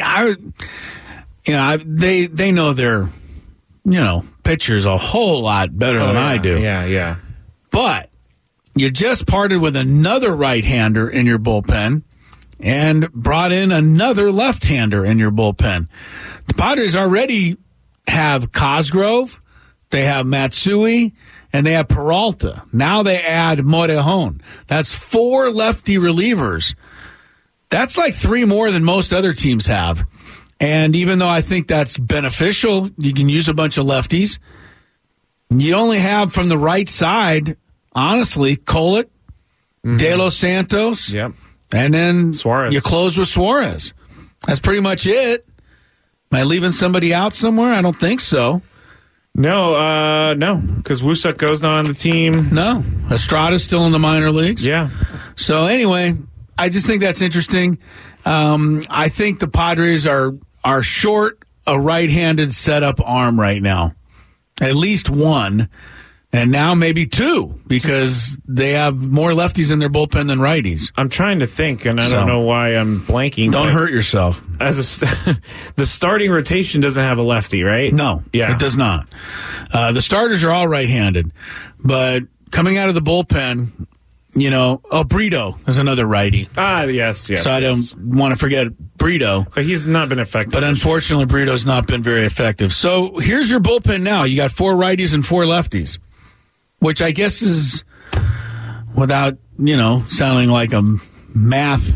know their, pitchers a whole lot better than I do. Yeah. But you just parted with another right-hander in your bullpen and brought in another left-hander in your bullpen. The Padres already have Cosgrove, they have Matsui, and they have Peralta. Now they add Morejon. That's 4 lefty relievers. That's like 3 more than most other teams have. And even though I think that's beneficial, you can use a bunch of lefties. You only have from the right side, honestly, Kolek, De Los Santos. Yep. And then Suarez. You close with Suarez. That's pretty much it. Am I leaving somebody out somewhere? I don't think so. No, because Wusuk goes not on the team. No. Estrada's still in the minor leagues. Yeah. So anyway, I just think that's interesting. I think the Padres are short a right-handed setup arm right now. At least one. And now maybe 2, because they have more lefties in their bullpen than righties. I'm trying to think, and I don't know why I'm blanking. Don't hurt yourself. The starting rotation doesn't have a lefty, right? No, it does not. The starters are all right-handed. But coming out of the bullpen, Brito is another righty. Yes. So I don't want to forget Brito. But he's not been effective. But unfortunately, Brito's not been very effective. So here's your bullpen now. You got 4 righties and 4 lefties. Which I guess is, without, sounding like a math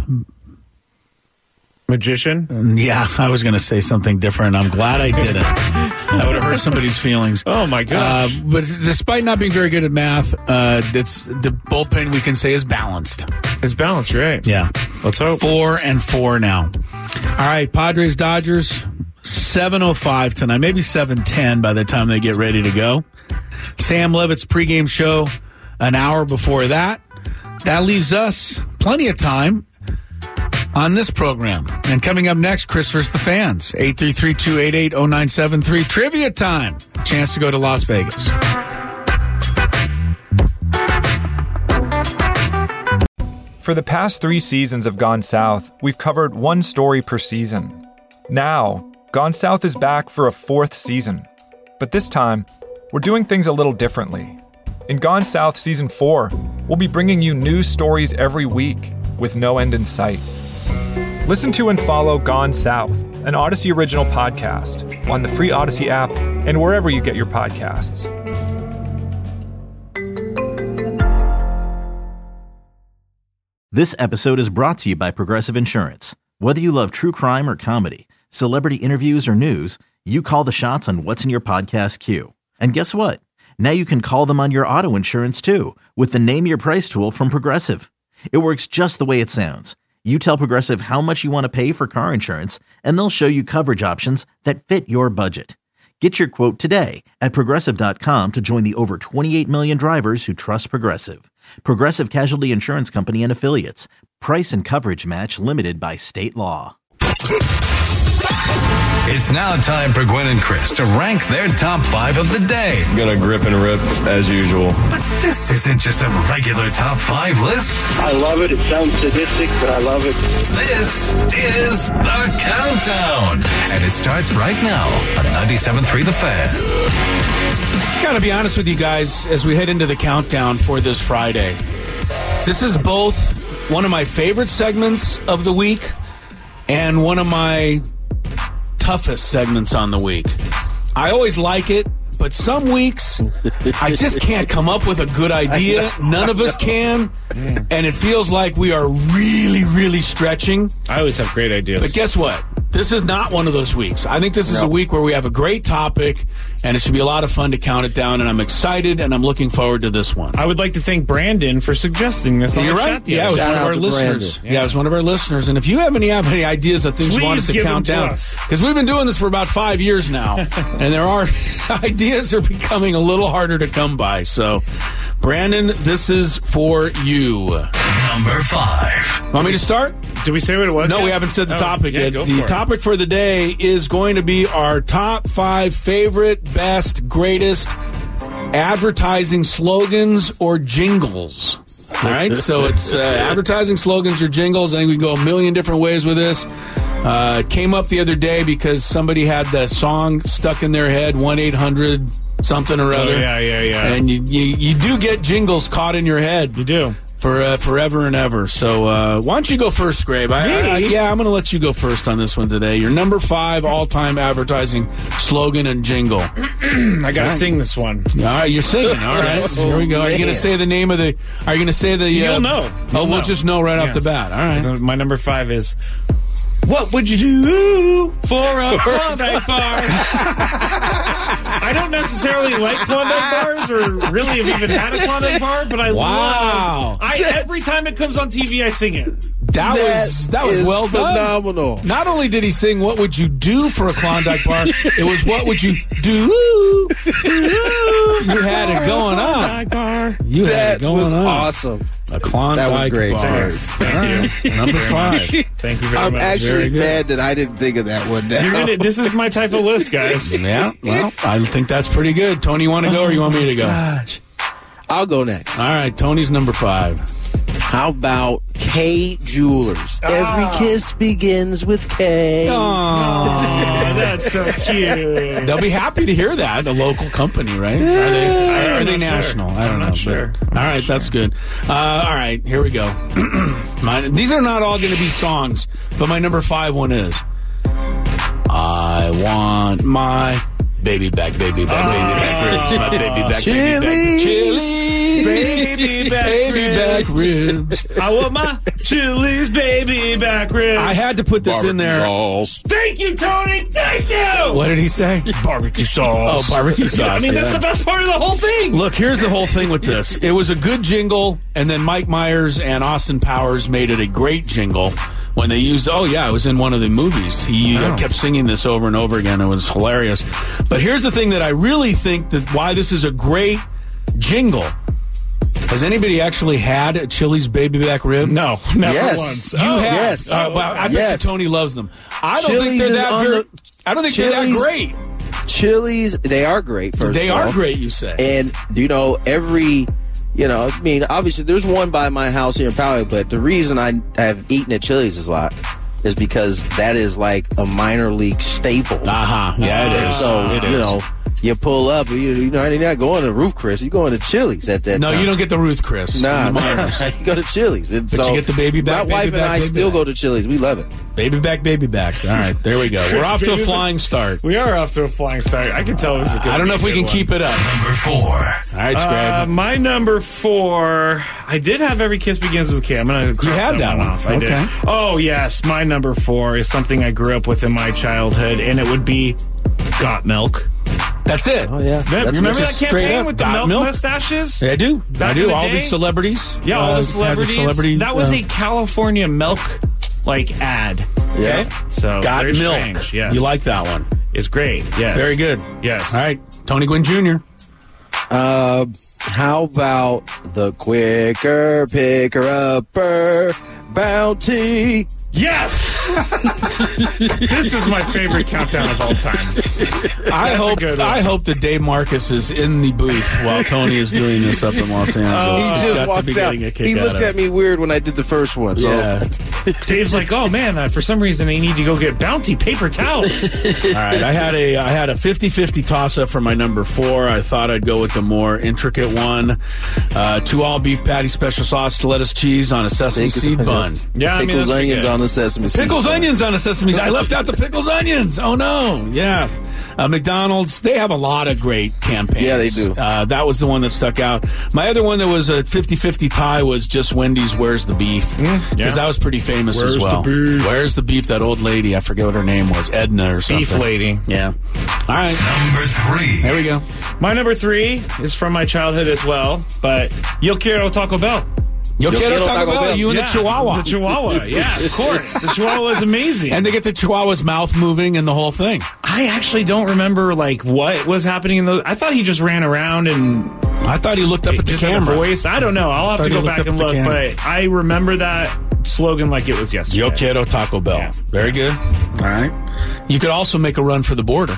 magician. Yeah, I was going to say something different. I'm glad I didn't. That would have hurt somebody's feelings. Oh, my gosh. But despite not being very good at math, it's the bullpen we can say is balanced. It's balanced, right? Yeah. Let's hope. 4-4 now. All right, Padres, Dodgers, 7:05 tonight. Maybe 7:10 by the time they get ready to go. Sam Levitt's pregame show an hour before that. That leaves us plenty of time on this program. And coming up next, Chris vs. the Fans, 833-288-0973. Trivia time. Chance to go to Las Vegas. For the past 3 seasons of Gone South, we've covered one story per season. Now, Gone South is back for a 4th season. But this time, we're doing things a little differently. In Gone South Season 4, we'll be bringing you news stories every week with no end in sight. Listen to and follow Gone South, an Odyssey original podcast, on the free Odyssey app and wherever you get your podcasts. This episode is brought to you by Progressive Insurance. Whether you love true crime or comedy, celebrity interviews or news, you call the shots on what's in your podcast queue. And guess what? Now you can call them on your auto insurance too with the Name Your Price tool from Progressive. It works just the way it sounds. You tell Progressive how much you want to pay for car insurance, and they'll show you coverage options that fit your budget. Get your quote today at Progressive.com to join the over 28 million drivers who trust Progressive. Progressive Casualty Insurance Company and Affiliates. Price and coverage match limited by state law. It's now time for Gwen and Chris to rank their top 5 of the day. Gonna grip and rip as usual. But this isn't just a regular top 5 list. I love it. It sounds sadistic, but I love it. This is The Countdown. And it starts right now on 97.3 The Fan. Gotta be honest with you guys as we head into the countdown for this Friday. This is both one of my favorite segments of the week and one of my toughest segments on the week. I always like it, but some weeks I just can't come up with a good idea. None of us can. And it feels like we are really, really stretching. I always have great ideas. But guess what? This is not one of those weeks. I think this is a week where we have a great topic, and it should be a lot of fun to count it down, and I'm excited, and I'm looking forward to this one. I would like to thank Brandon for suggesting this on You're the right. chat. Yeah, it was one of our listeners. Yeah, it was one of our listeners. And if you have any ideas of things you want us to count down, because we've been doing this for about 5 years now, and there are ideas are becoming a little harder to come by. So, Brandon, this is for you. Number 5. Want me to start? Did we say what it was? No, yet? we haven't said the topic yet. The topic for the day is going to be our top 5 favorite, best, greatest advertising slogans or jingles. All right, so it's advertising slogans or jingles. I think we can go a million different ways with this. It came up the other day because somebody had the song stuck in their head, 1-800 something or other. Oh, yeah. And you do get jingles caught in your head. You do. For forever and ever. So why don't you go first, Grabe? I'm going to let you go first on this one today. Your number 5 all-time advertising slogan and jingle. I got to sing this one. All right, you're singing. All right, here we go. Are you going to say the name of the... Are you going to say the... You'll know. We'll just know right off the bat. All right. My number 5 is... What would you do for a Klondike bar? I don't necessarily like Klondike bars or really have even had a Klondike bar, but I love every time it comes on TV, I sing it. That was well done. Phenomenal. Not only did he sing "What Would You Do for a Klondike Bar," it was "What Would You Do?" You had it going on. You had it going on. Awesome. A Klondike That was great. bar. Thank you. Number 5. Thank you very much. I'm actually mad that I didn't think of that one now. This is my type of list, guys. Yeah, well, I think that's pretty good. Tony, you want to go or you want me to go? Gosh. I'll go next. All right, Tony's number 5. How about K Jewelers? Every kiss begins with K. Aww, that's so cute. They'll be happy to hear that. A local company, right? Are they national? Sure. I don't know. Not sure. All right, that's good. All right, here we go. These are not all going to be songs, but my number 5 one is I want my baby back ribs. My baby back, baby back ribs. I want my Chili's baby back ribs. I had to put this in there. Sauce. Thank you, Tony. Thank you. What did he say? Barbecue sauce. Oh, barbecue sauce. I mean, that's the best part of the whole thing. Look, here's the whole thing with this. It was a good jingle, and then Mike Myers and Austin Powers made it a great jingle when they used, it was in one of the movies. He kept singing this over and over again. It was hilarious. But here's the thing that I really think that why this is a great jingle. Has anybody actually had a Chili's baby back rib? No, never once. You have? Yes. Well, I bet you Tony loves them. I don't think they're that great. Chili's, they are great, first They of all. are great, you say. And, obviously there's one by my house here in Poway, but the reason I have eaten at Chili's a lot is because that is like a minor league staple. Yeah, it is. So, it is. You pull up, you're not going to Ruth Chris. You're going to Chili's at that time. No, you don't get the Ruth Chris. Nah, you go to Chili's. And but you get the baby back. My wife and I still go to Chili's. We love it. Baby back. All right, there we go. We're off to a flying start. We are off to a flying start. I can tell this is good. I don't know if we can keep it up. Number 4. All right, Scrag. My number 4, I did have Every Kiss Begins with a K. I'm going to cross that one off. I did. Oh, yes. My number 4 is something I grew up with in my childhood, and it would be Got Milk. That's it. Oh, yeah. Remember that campaign with the milk mustaches? Yeah, I do. Back in the All day? these celebrities. Yeah, all the celebrities. That was a California milk ad. Yeah. Okay? So Got very Milk. strange, yes. You like that one? It's great. Yes. Very good. Yes. All right. Tony Gwynn Jr. How about the quicker picker-upper bounty? Yes! This is my favorite countdown of all time. I hope that Dave Marcus is in the booth while Tony is doing this up in Los Angeles. He just walked out. He looked at me weird when I did the first one. So. Yeah. Dave's like, oh man, for some reason they need to go get Bounty paper towels. All right, I had a 50-50 toss-up for my number 4. I thought I'd go with the more intricate one. 2 all-beef patty special sauce, lettuce, cheese on a sesame seed bun. Yeah, pickles, onions on the sesame seed. Pickles, onions on a sesame seed. I left out the pickles, onions. Oh, no. Yeah. McDonald's, they have a lot of great campaigns. Yeah, they do. That was the one that stuck out. My other one that was a 50-50 tie was just Wendy's Where's the Beef? Because that was pretty famous as well. Where's the beef? That old lady, I forget what her name was, Edna or something. Beef lady. Yeah. All right. Number 3. There we go. My number 3 is from my childhood as well, but Yo Quiero Taco Bell. Yo Quiero Taco Bell, you and the Chihuahua. The Chihuahua, yeah, of course. The Chihuahua is amazing. And they get the Chihuahua's mouth moving and the whole thing. I actually don't remember, what was happening in those. I thought he just ran around and... I thought he looked up at the camera. Voice. I don't know. I'll have to go back and look, but I remember that slogan like it was yesterday. Yo Quiero Taco Bell. Yeah. Very good. All right. You could also make a run for the border.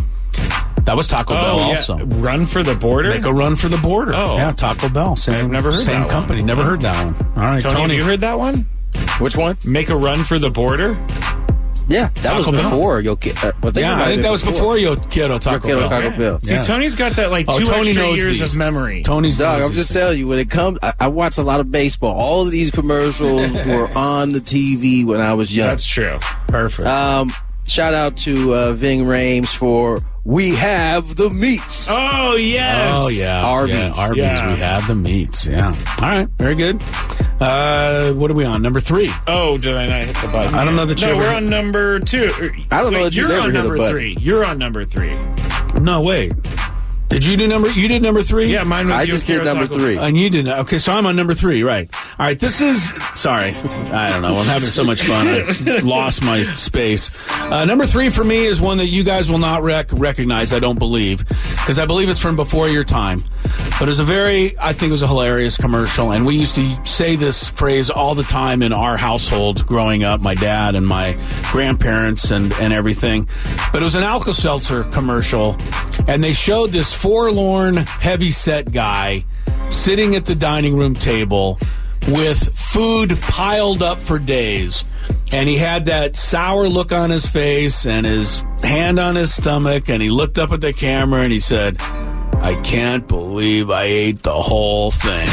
That was Taco Bell also. Run for the border? Make a run for the border. Oh. Yeah, Taco Bell. I've never heard that Same company. Never heard that one. All right, Tony, have you heard that one? Which one? Make a run for the border? Yeah, that was before Yo Quiero. I think that was before Yo Quiero Taco Bell. See, Tony's got that 2 extra years of memory. Tony's dog. I'm just telling you, when it comes, I watch a lot of baseball. All of these commercials were on the TV when I was young. That's true. Perfect. Shout out to Ving Rhames for We Have the Meats. Oh, yes. Oh, yeah. Arby's. Yeah, Arby's. Yeah. We have the meats. Yeah. All right. Very good. What are we on? Number 3. Oh, did I not hit the button? I don't know that you we're on number 2. I don't know that you've ever hit a button. 3. You're on number 3. No, wait. Did you do number? You did number 3? Yeah, mine was. I just did number 3, and you didn't. Okay, so I'm on number 3, right? All right, this is. Sorry, I don't know. I'm having so much fun. I lost my space. Number 3 for me is one that you guys will not recognize. I don't believe, because I believe it's from before your time. But it's I think it was a hilarious commercial, and we used to say this phrase all the time in our household growing up. My dad and my grandparents and everything. But it was an Alka-Seltzer commercial, and they showed this forlorn, heavy-set guy sitting at the dining room table with food piled up for days. And he had that sour look on his face and his hand on his stomach, and he looked up at the camera and he said, I can't believe I ate the whole thing.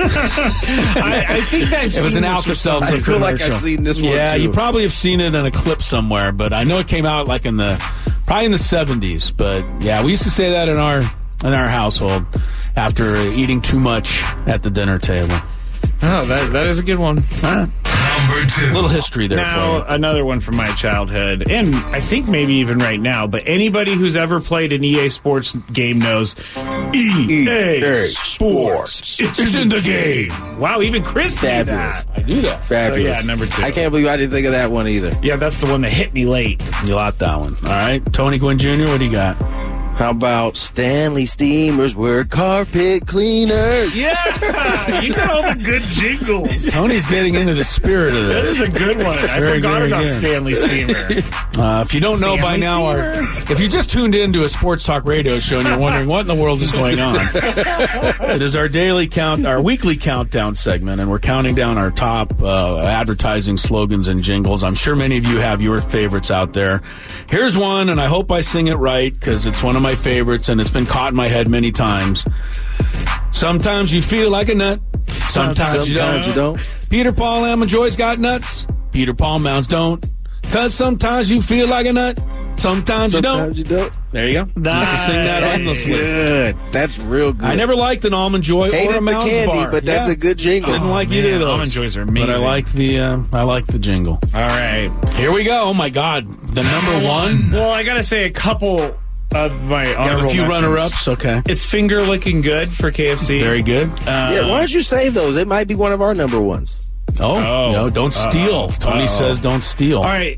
I think I've seen it was an Alka-Seltzer commercial. I feel like I've seen this one, yeah, too. You probably have seen it in a clip somewhere, but I know it came out probably in the 70s. But yeah, we used to say that in our household after eating too much at the dinner table. Oh, that is a good one. Number 2. A little history there now, for you. Another one from my childhood, and I think maybe even right now, but anybody who's ever played an EA Sports game knows EA Sports. It's in the game. Wow, even Chris knew that. I do that. Fabulous. So, yeah, number 2. I can't believe I didn't think of that one either. Yeah, that's the one that hit me late. You like that one. All right. Tony Gwynn Jr., what do you got? How about Stanley Steamers were carpet cleaners? Yeah, you got all the good jingles. Tony's getting into the spirit of this. That is a good one. I forgot about Stanley Steamer. If you don't know by now, if you just tuned into a sports talk radio show and you're wondering what in the world is going on, it is our weekly countdown segment, and we're counting down our top advertising slogans and jingles. I'm sure many of you have your favorites out there. Here's one, and I hope I sing it right because it's one of my favorites, and it's been caught in my head many times. Sometimes you feel like a nut. Sometimes you don't. Peter, Paul, and Joyce got nuts. Peter, Paul, Mounds don't. Because sometimes you feel like a nut. Sometimes you don't. There you go. Nice. Sing that endlessly. Good. That's real good. I never liked an Almond Joy or a Mounds candy, bar. but that's a good jingle. Didn't like either of those. Almond Joys are amazing. But I like the jingle. All right. Here we go. Oh, my God. The number one. Well, I got to say a couple of my honorable a few mentions. runner-ups. Okay. It's Finger Licking Good for KFC. Very good. Why don't you save those? It might be one of our number ones. Don't steal. Tony says don't steal. All right.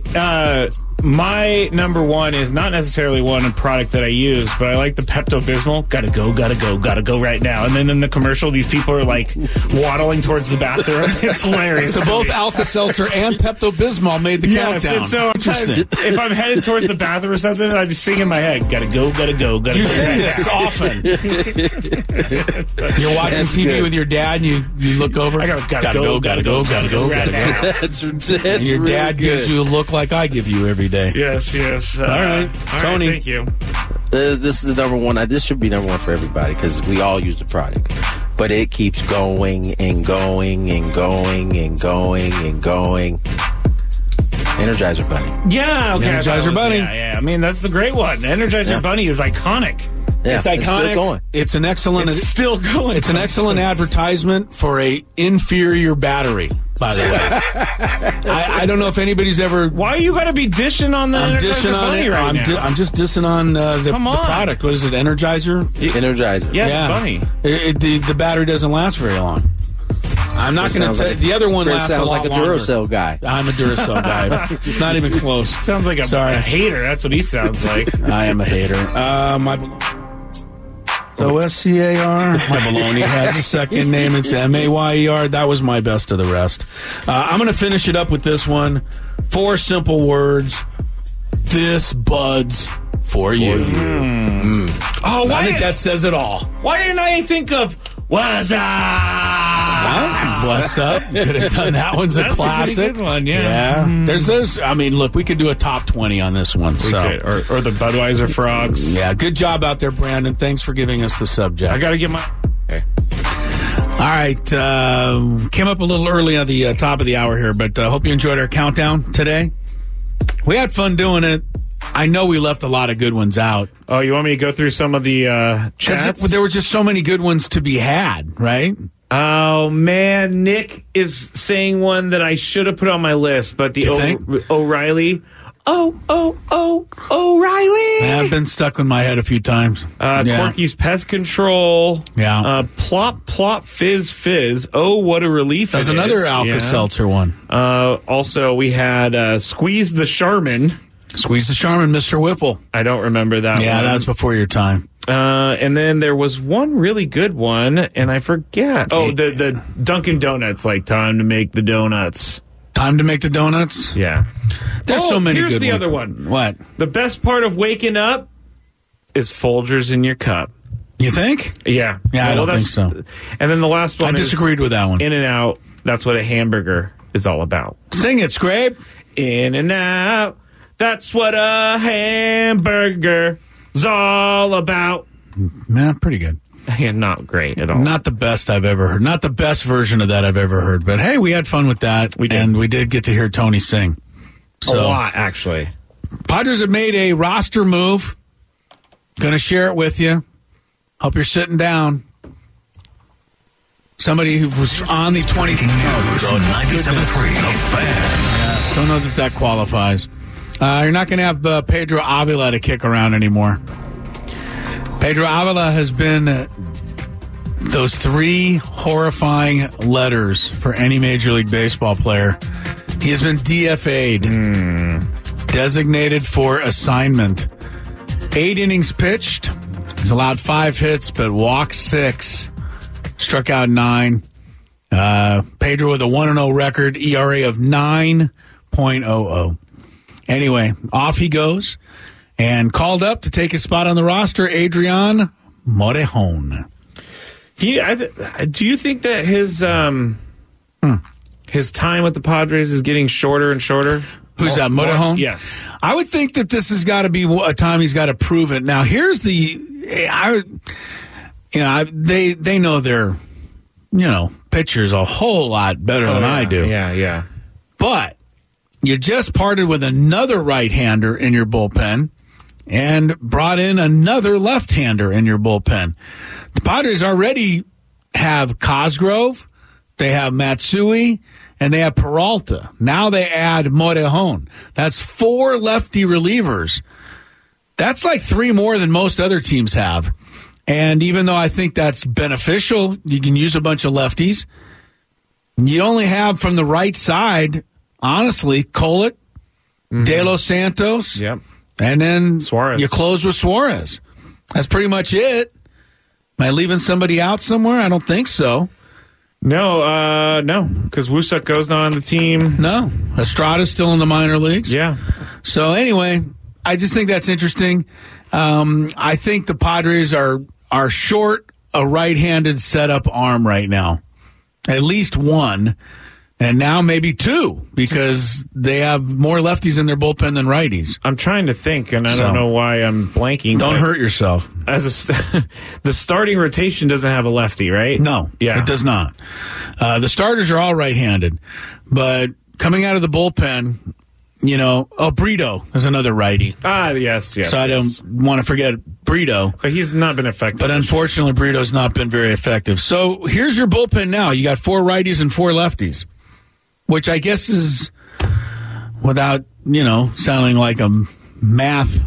My number one is not necessarily a product that I use, but I like the Pepto-Bismol. Gotta go right now. And then in the commercial, these people are like waddling towards the bathroom. It's hilarious. So both Alka-Seltzer and Pepto-Bismol made the countdown. And so if I'm headed towards the bathroom or something, I just sing in my head, gotta go. You do this often. You're watching TV with your dad, and you look over. I gotta go. That's and your dad gives you a look like I give you every day. Yes. All right, Tony. Thank you. This is the number one. This should be number one for everybody because we all use the product. But it keeps going and going and going and going and going. Energizer Bunny. Yeah, okay. Energizer Bunny. Yeah. I mean, that's the great one. Energizer Bunny is iconic. Yeah, it's iconic. It's still going. It's an excellent. It's still going. It's an excellent advertisement for a inferior battery. By the way, I don't know if anybody's ever. Why are you going to be dishing on the Energizer Bunny right now? I'm just dissing on the product. What is it? Energizer. Energizer. Yeah. Bunny. The battery doesn't last very long. I'm not going to tell you. The other one lasts a lot longer. Sounds like a Duracell guy. I'm a Duracell guy. It's not even close. Sounds like a hater. That's what he sounds like. I am a hater. So S-C-A-R. My baloney has a second name. It's M-A-Y-E-R. That was my best of the rest. I'm going to finish it up with this one. 4 simple words. This Bud's for you. Oh, I think that says it all. Why didn't I think of what's up? What's up? Could have done that. One's a classic. A good one, yeah. There's. I mean, look, we could do a top 20 on this one. Or the Budweiser frogs. Yeah, good job out there, Brandon. Thanks for giving us the subject. I got to get my. Okay. All right, came up a little early on the top of the hour here, but hope you enjoyed our countdown today. We had fun doing it. I know we left a lot of good ones out. Oh, you want me to go through some of the chats? There were just so many good ones to be had, right? Oh, man. Nick is saying one that I should have put on my list, but the O'Reilly. O'Reilly. Yeah, I've been stuck in my head a few times. Corky's Pest Control. Yeah. Plop, plop, fizz, fizz. Oh, what a relief. There's another Alka-Seltzer one. Also, we had Squeeze the Charmin. Squeeze the Charmin, Mr. Whipple. I don't remember that one. Yeah, that was before your time. And then there was one really good one, and I forget. Oh, the Dunkin' Donuts, like time to make the donuts. Time to make the donuts? Yeah. There's so many good ones. Here's the other one. What? The best part of waking up is Folgers in your cup. You think? Yeah. Yeah, I don't think so. And then the last one I disagreed with that one. In-N-Out, that's what a hamburger is all about. Sing it, Scrape. In-N-Out, that's what a hamburger is all about. Man, pretty good. Yeah, not great at all. Not the best I've ever heard. Not the best version of that I've ever heard. But hey, we had fun with that. We did. And we did get to hear Tony sing. A lot, actually. Padres have made a roster move. Going to share it with you. Hope you're sitting down. Somebody who was on the 20... News on 97.3 The Fan. Don't know that qualifies. You're not going to have Pedro Avila to kick around anymore. Pedro Avila has been those 3 horrifying letters for any Major League Baseball player. He has been DFA'd, designated for assignment. 8 innings pitched. He's allowed 5 hits, but walked 6. Struck out 9. Pedro with a 1-0 record, ERA of 9.00. Anyway, off he goes. And called up to take his spot on the roster, Adrian Morejon. Do you think that his time with the Padres is getting shorter and shorter? Who's that, Morejon? Yes. I would think that this has got to be a time he's got to prove it. Now, here's they know their, pitchers a whole lot better than I do. Yeah. But you just parted with another right-hander in your bullpen and brought in another left-hander in your bullpen. The Padres already have Cosgrove, they have Matsui, and they have Peralta. Now they add Morejon. That's 4 lefty relievers. That's like 3 more than most other teams have. And even though I think that's beneficial, you can use a bunch of lefties. You only have from the right side, honestly, Kolek, De Los Santos, and then Suarez. You close with Suarez. That's pretty much it. Am I leaving somebody out somewhere? I don't think so. No, because Wusuk goes not on the team. No, Estrada's still in the minor leagues. Yeah. So anyway, I just think that's interesting. I think the Padres are short a right-handed setup arm right now. At least one, and now maybe 2, because they have more lefties in their bullpen than righties. I'm trying to think, and I don't know why I'm blanking. Don't hurt yourself. The starting rotation doesn't have a lefty, right? No, it does not. The starters are all right-handed, but coming out of the bullpen, Brito is another righty. Yes. So I don't want to forget Brito. But he's not been effective. But unfortunately, Brito's not been very effective. So here's your bullpen now. You got 4 righties and 4 lefties, which I guess is, without, sounding like a math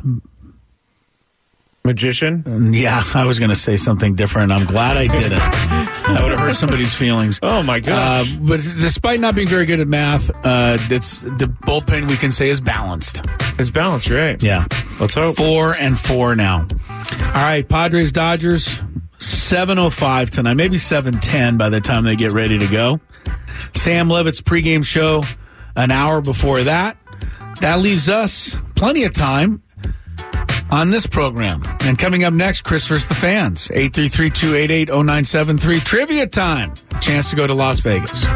magician? Yeah, I was going to say something different. I'm glad I didn't. That would have hurt somebody's feelings. Oh, my gosh. But despite not being very good at math, it's the bullpen we can say is balanced. It's balanced, you're right. Yeah. Let's hope. 4-4 now. All right, Padres-Dodgers, 7:05 tonight, maybe 7:10 by the time they get ready to go. Sam Levitt's pregame show an hour before that. That leaves us plenty of time on this program. And coming up next, Chris vs. the Fans, 833-288-0973. Trivia time. Chance to go to Las Vegas.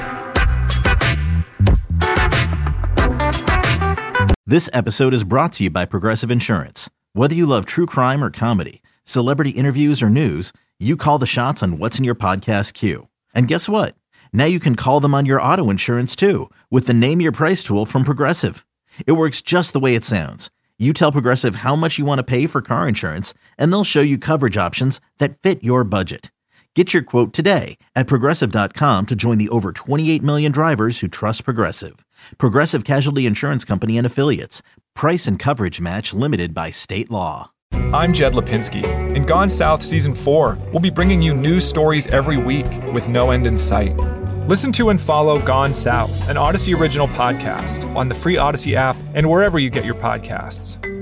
This episode is brought to you by Progressive Insurance. Whether you love true crime or comedy, celebrity interviews or news, you call the shots on what's in your podcast queue. And guess what? Now you can call them on your auto insurance too with the Name Your Price tool from Progressive. It works just the way it sounds. You tell Progressive how much you want to pay for car insurance, and they'll show you coverage options that fit your budget. Get your quote today at Progressive.com to join the over 28 million drivers who trust Progressive. Progressive Casualty Insurance Company and Affiliates. Price and coverage match limited by state law. I'm Jed Lipinski. In Gone South Season 4, we'll be bringing you news stories every week with no end in sight. Listen to and follow Gone South, an Odyssey original podcast, on the free Odyssey app and wherever you get your podcasts.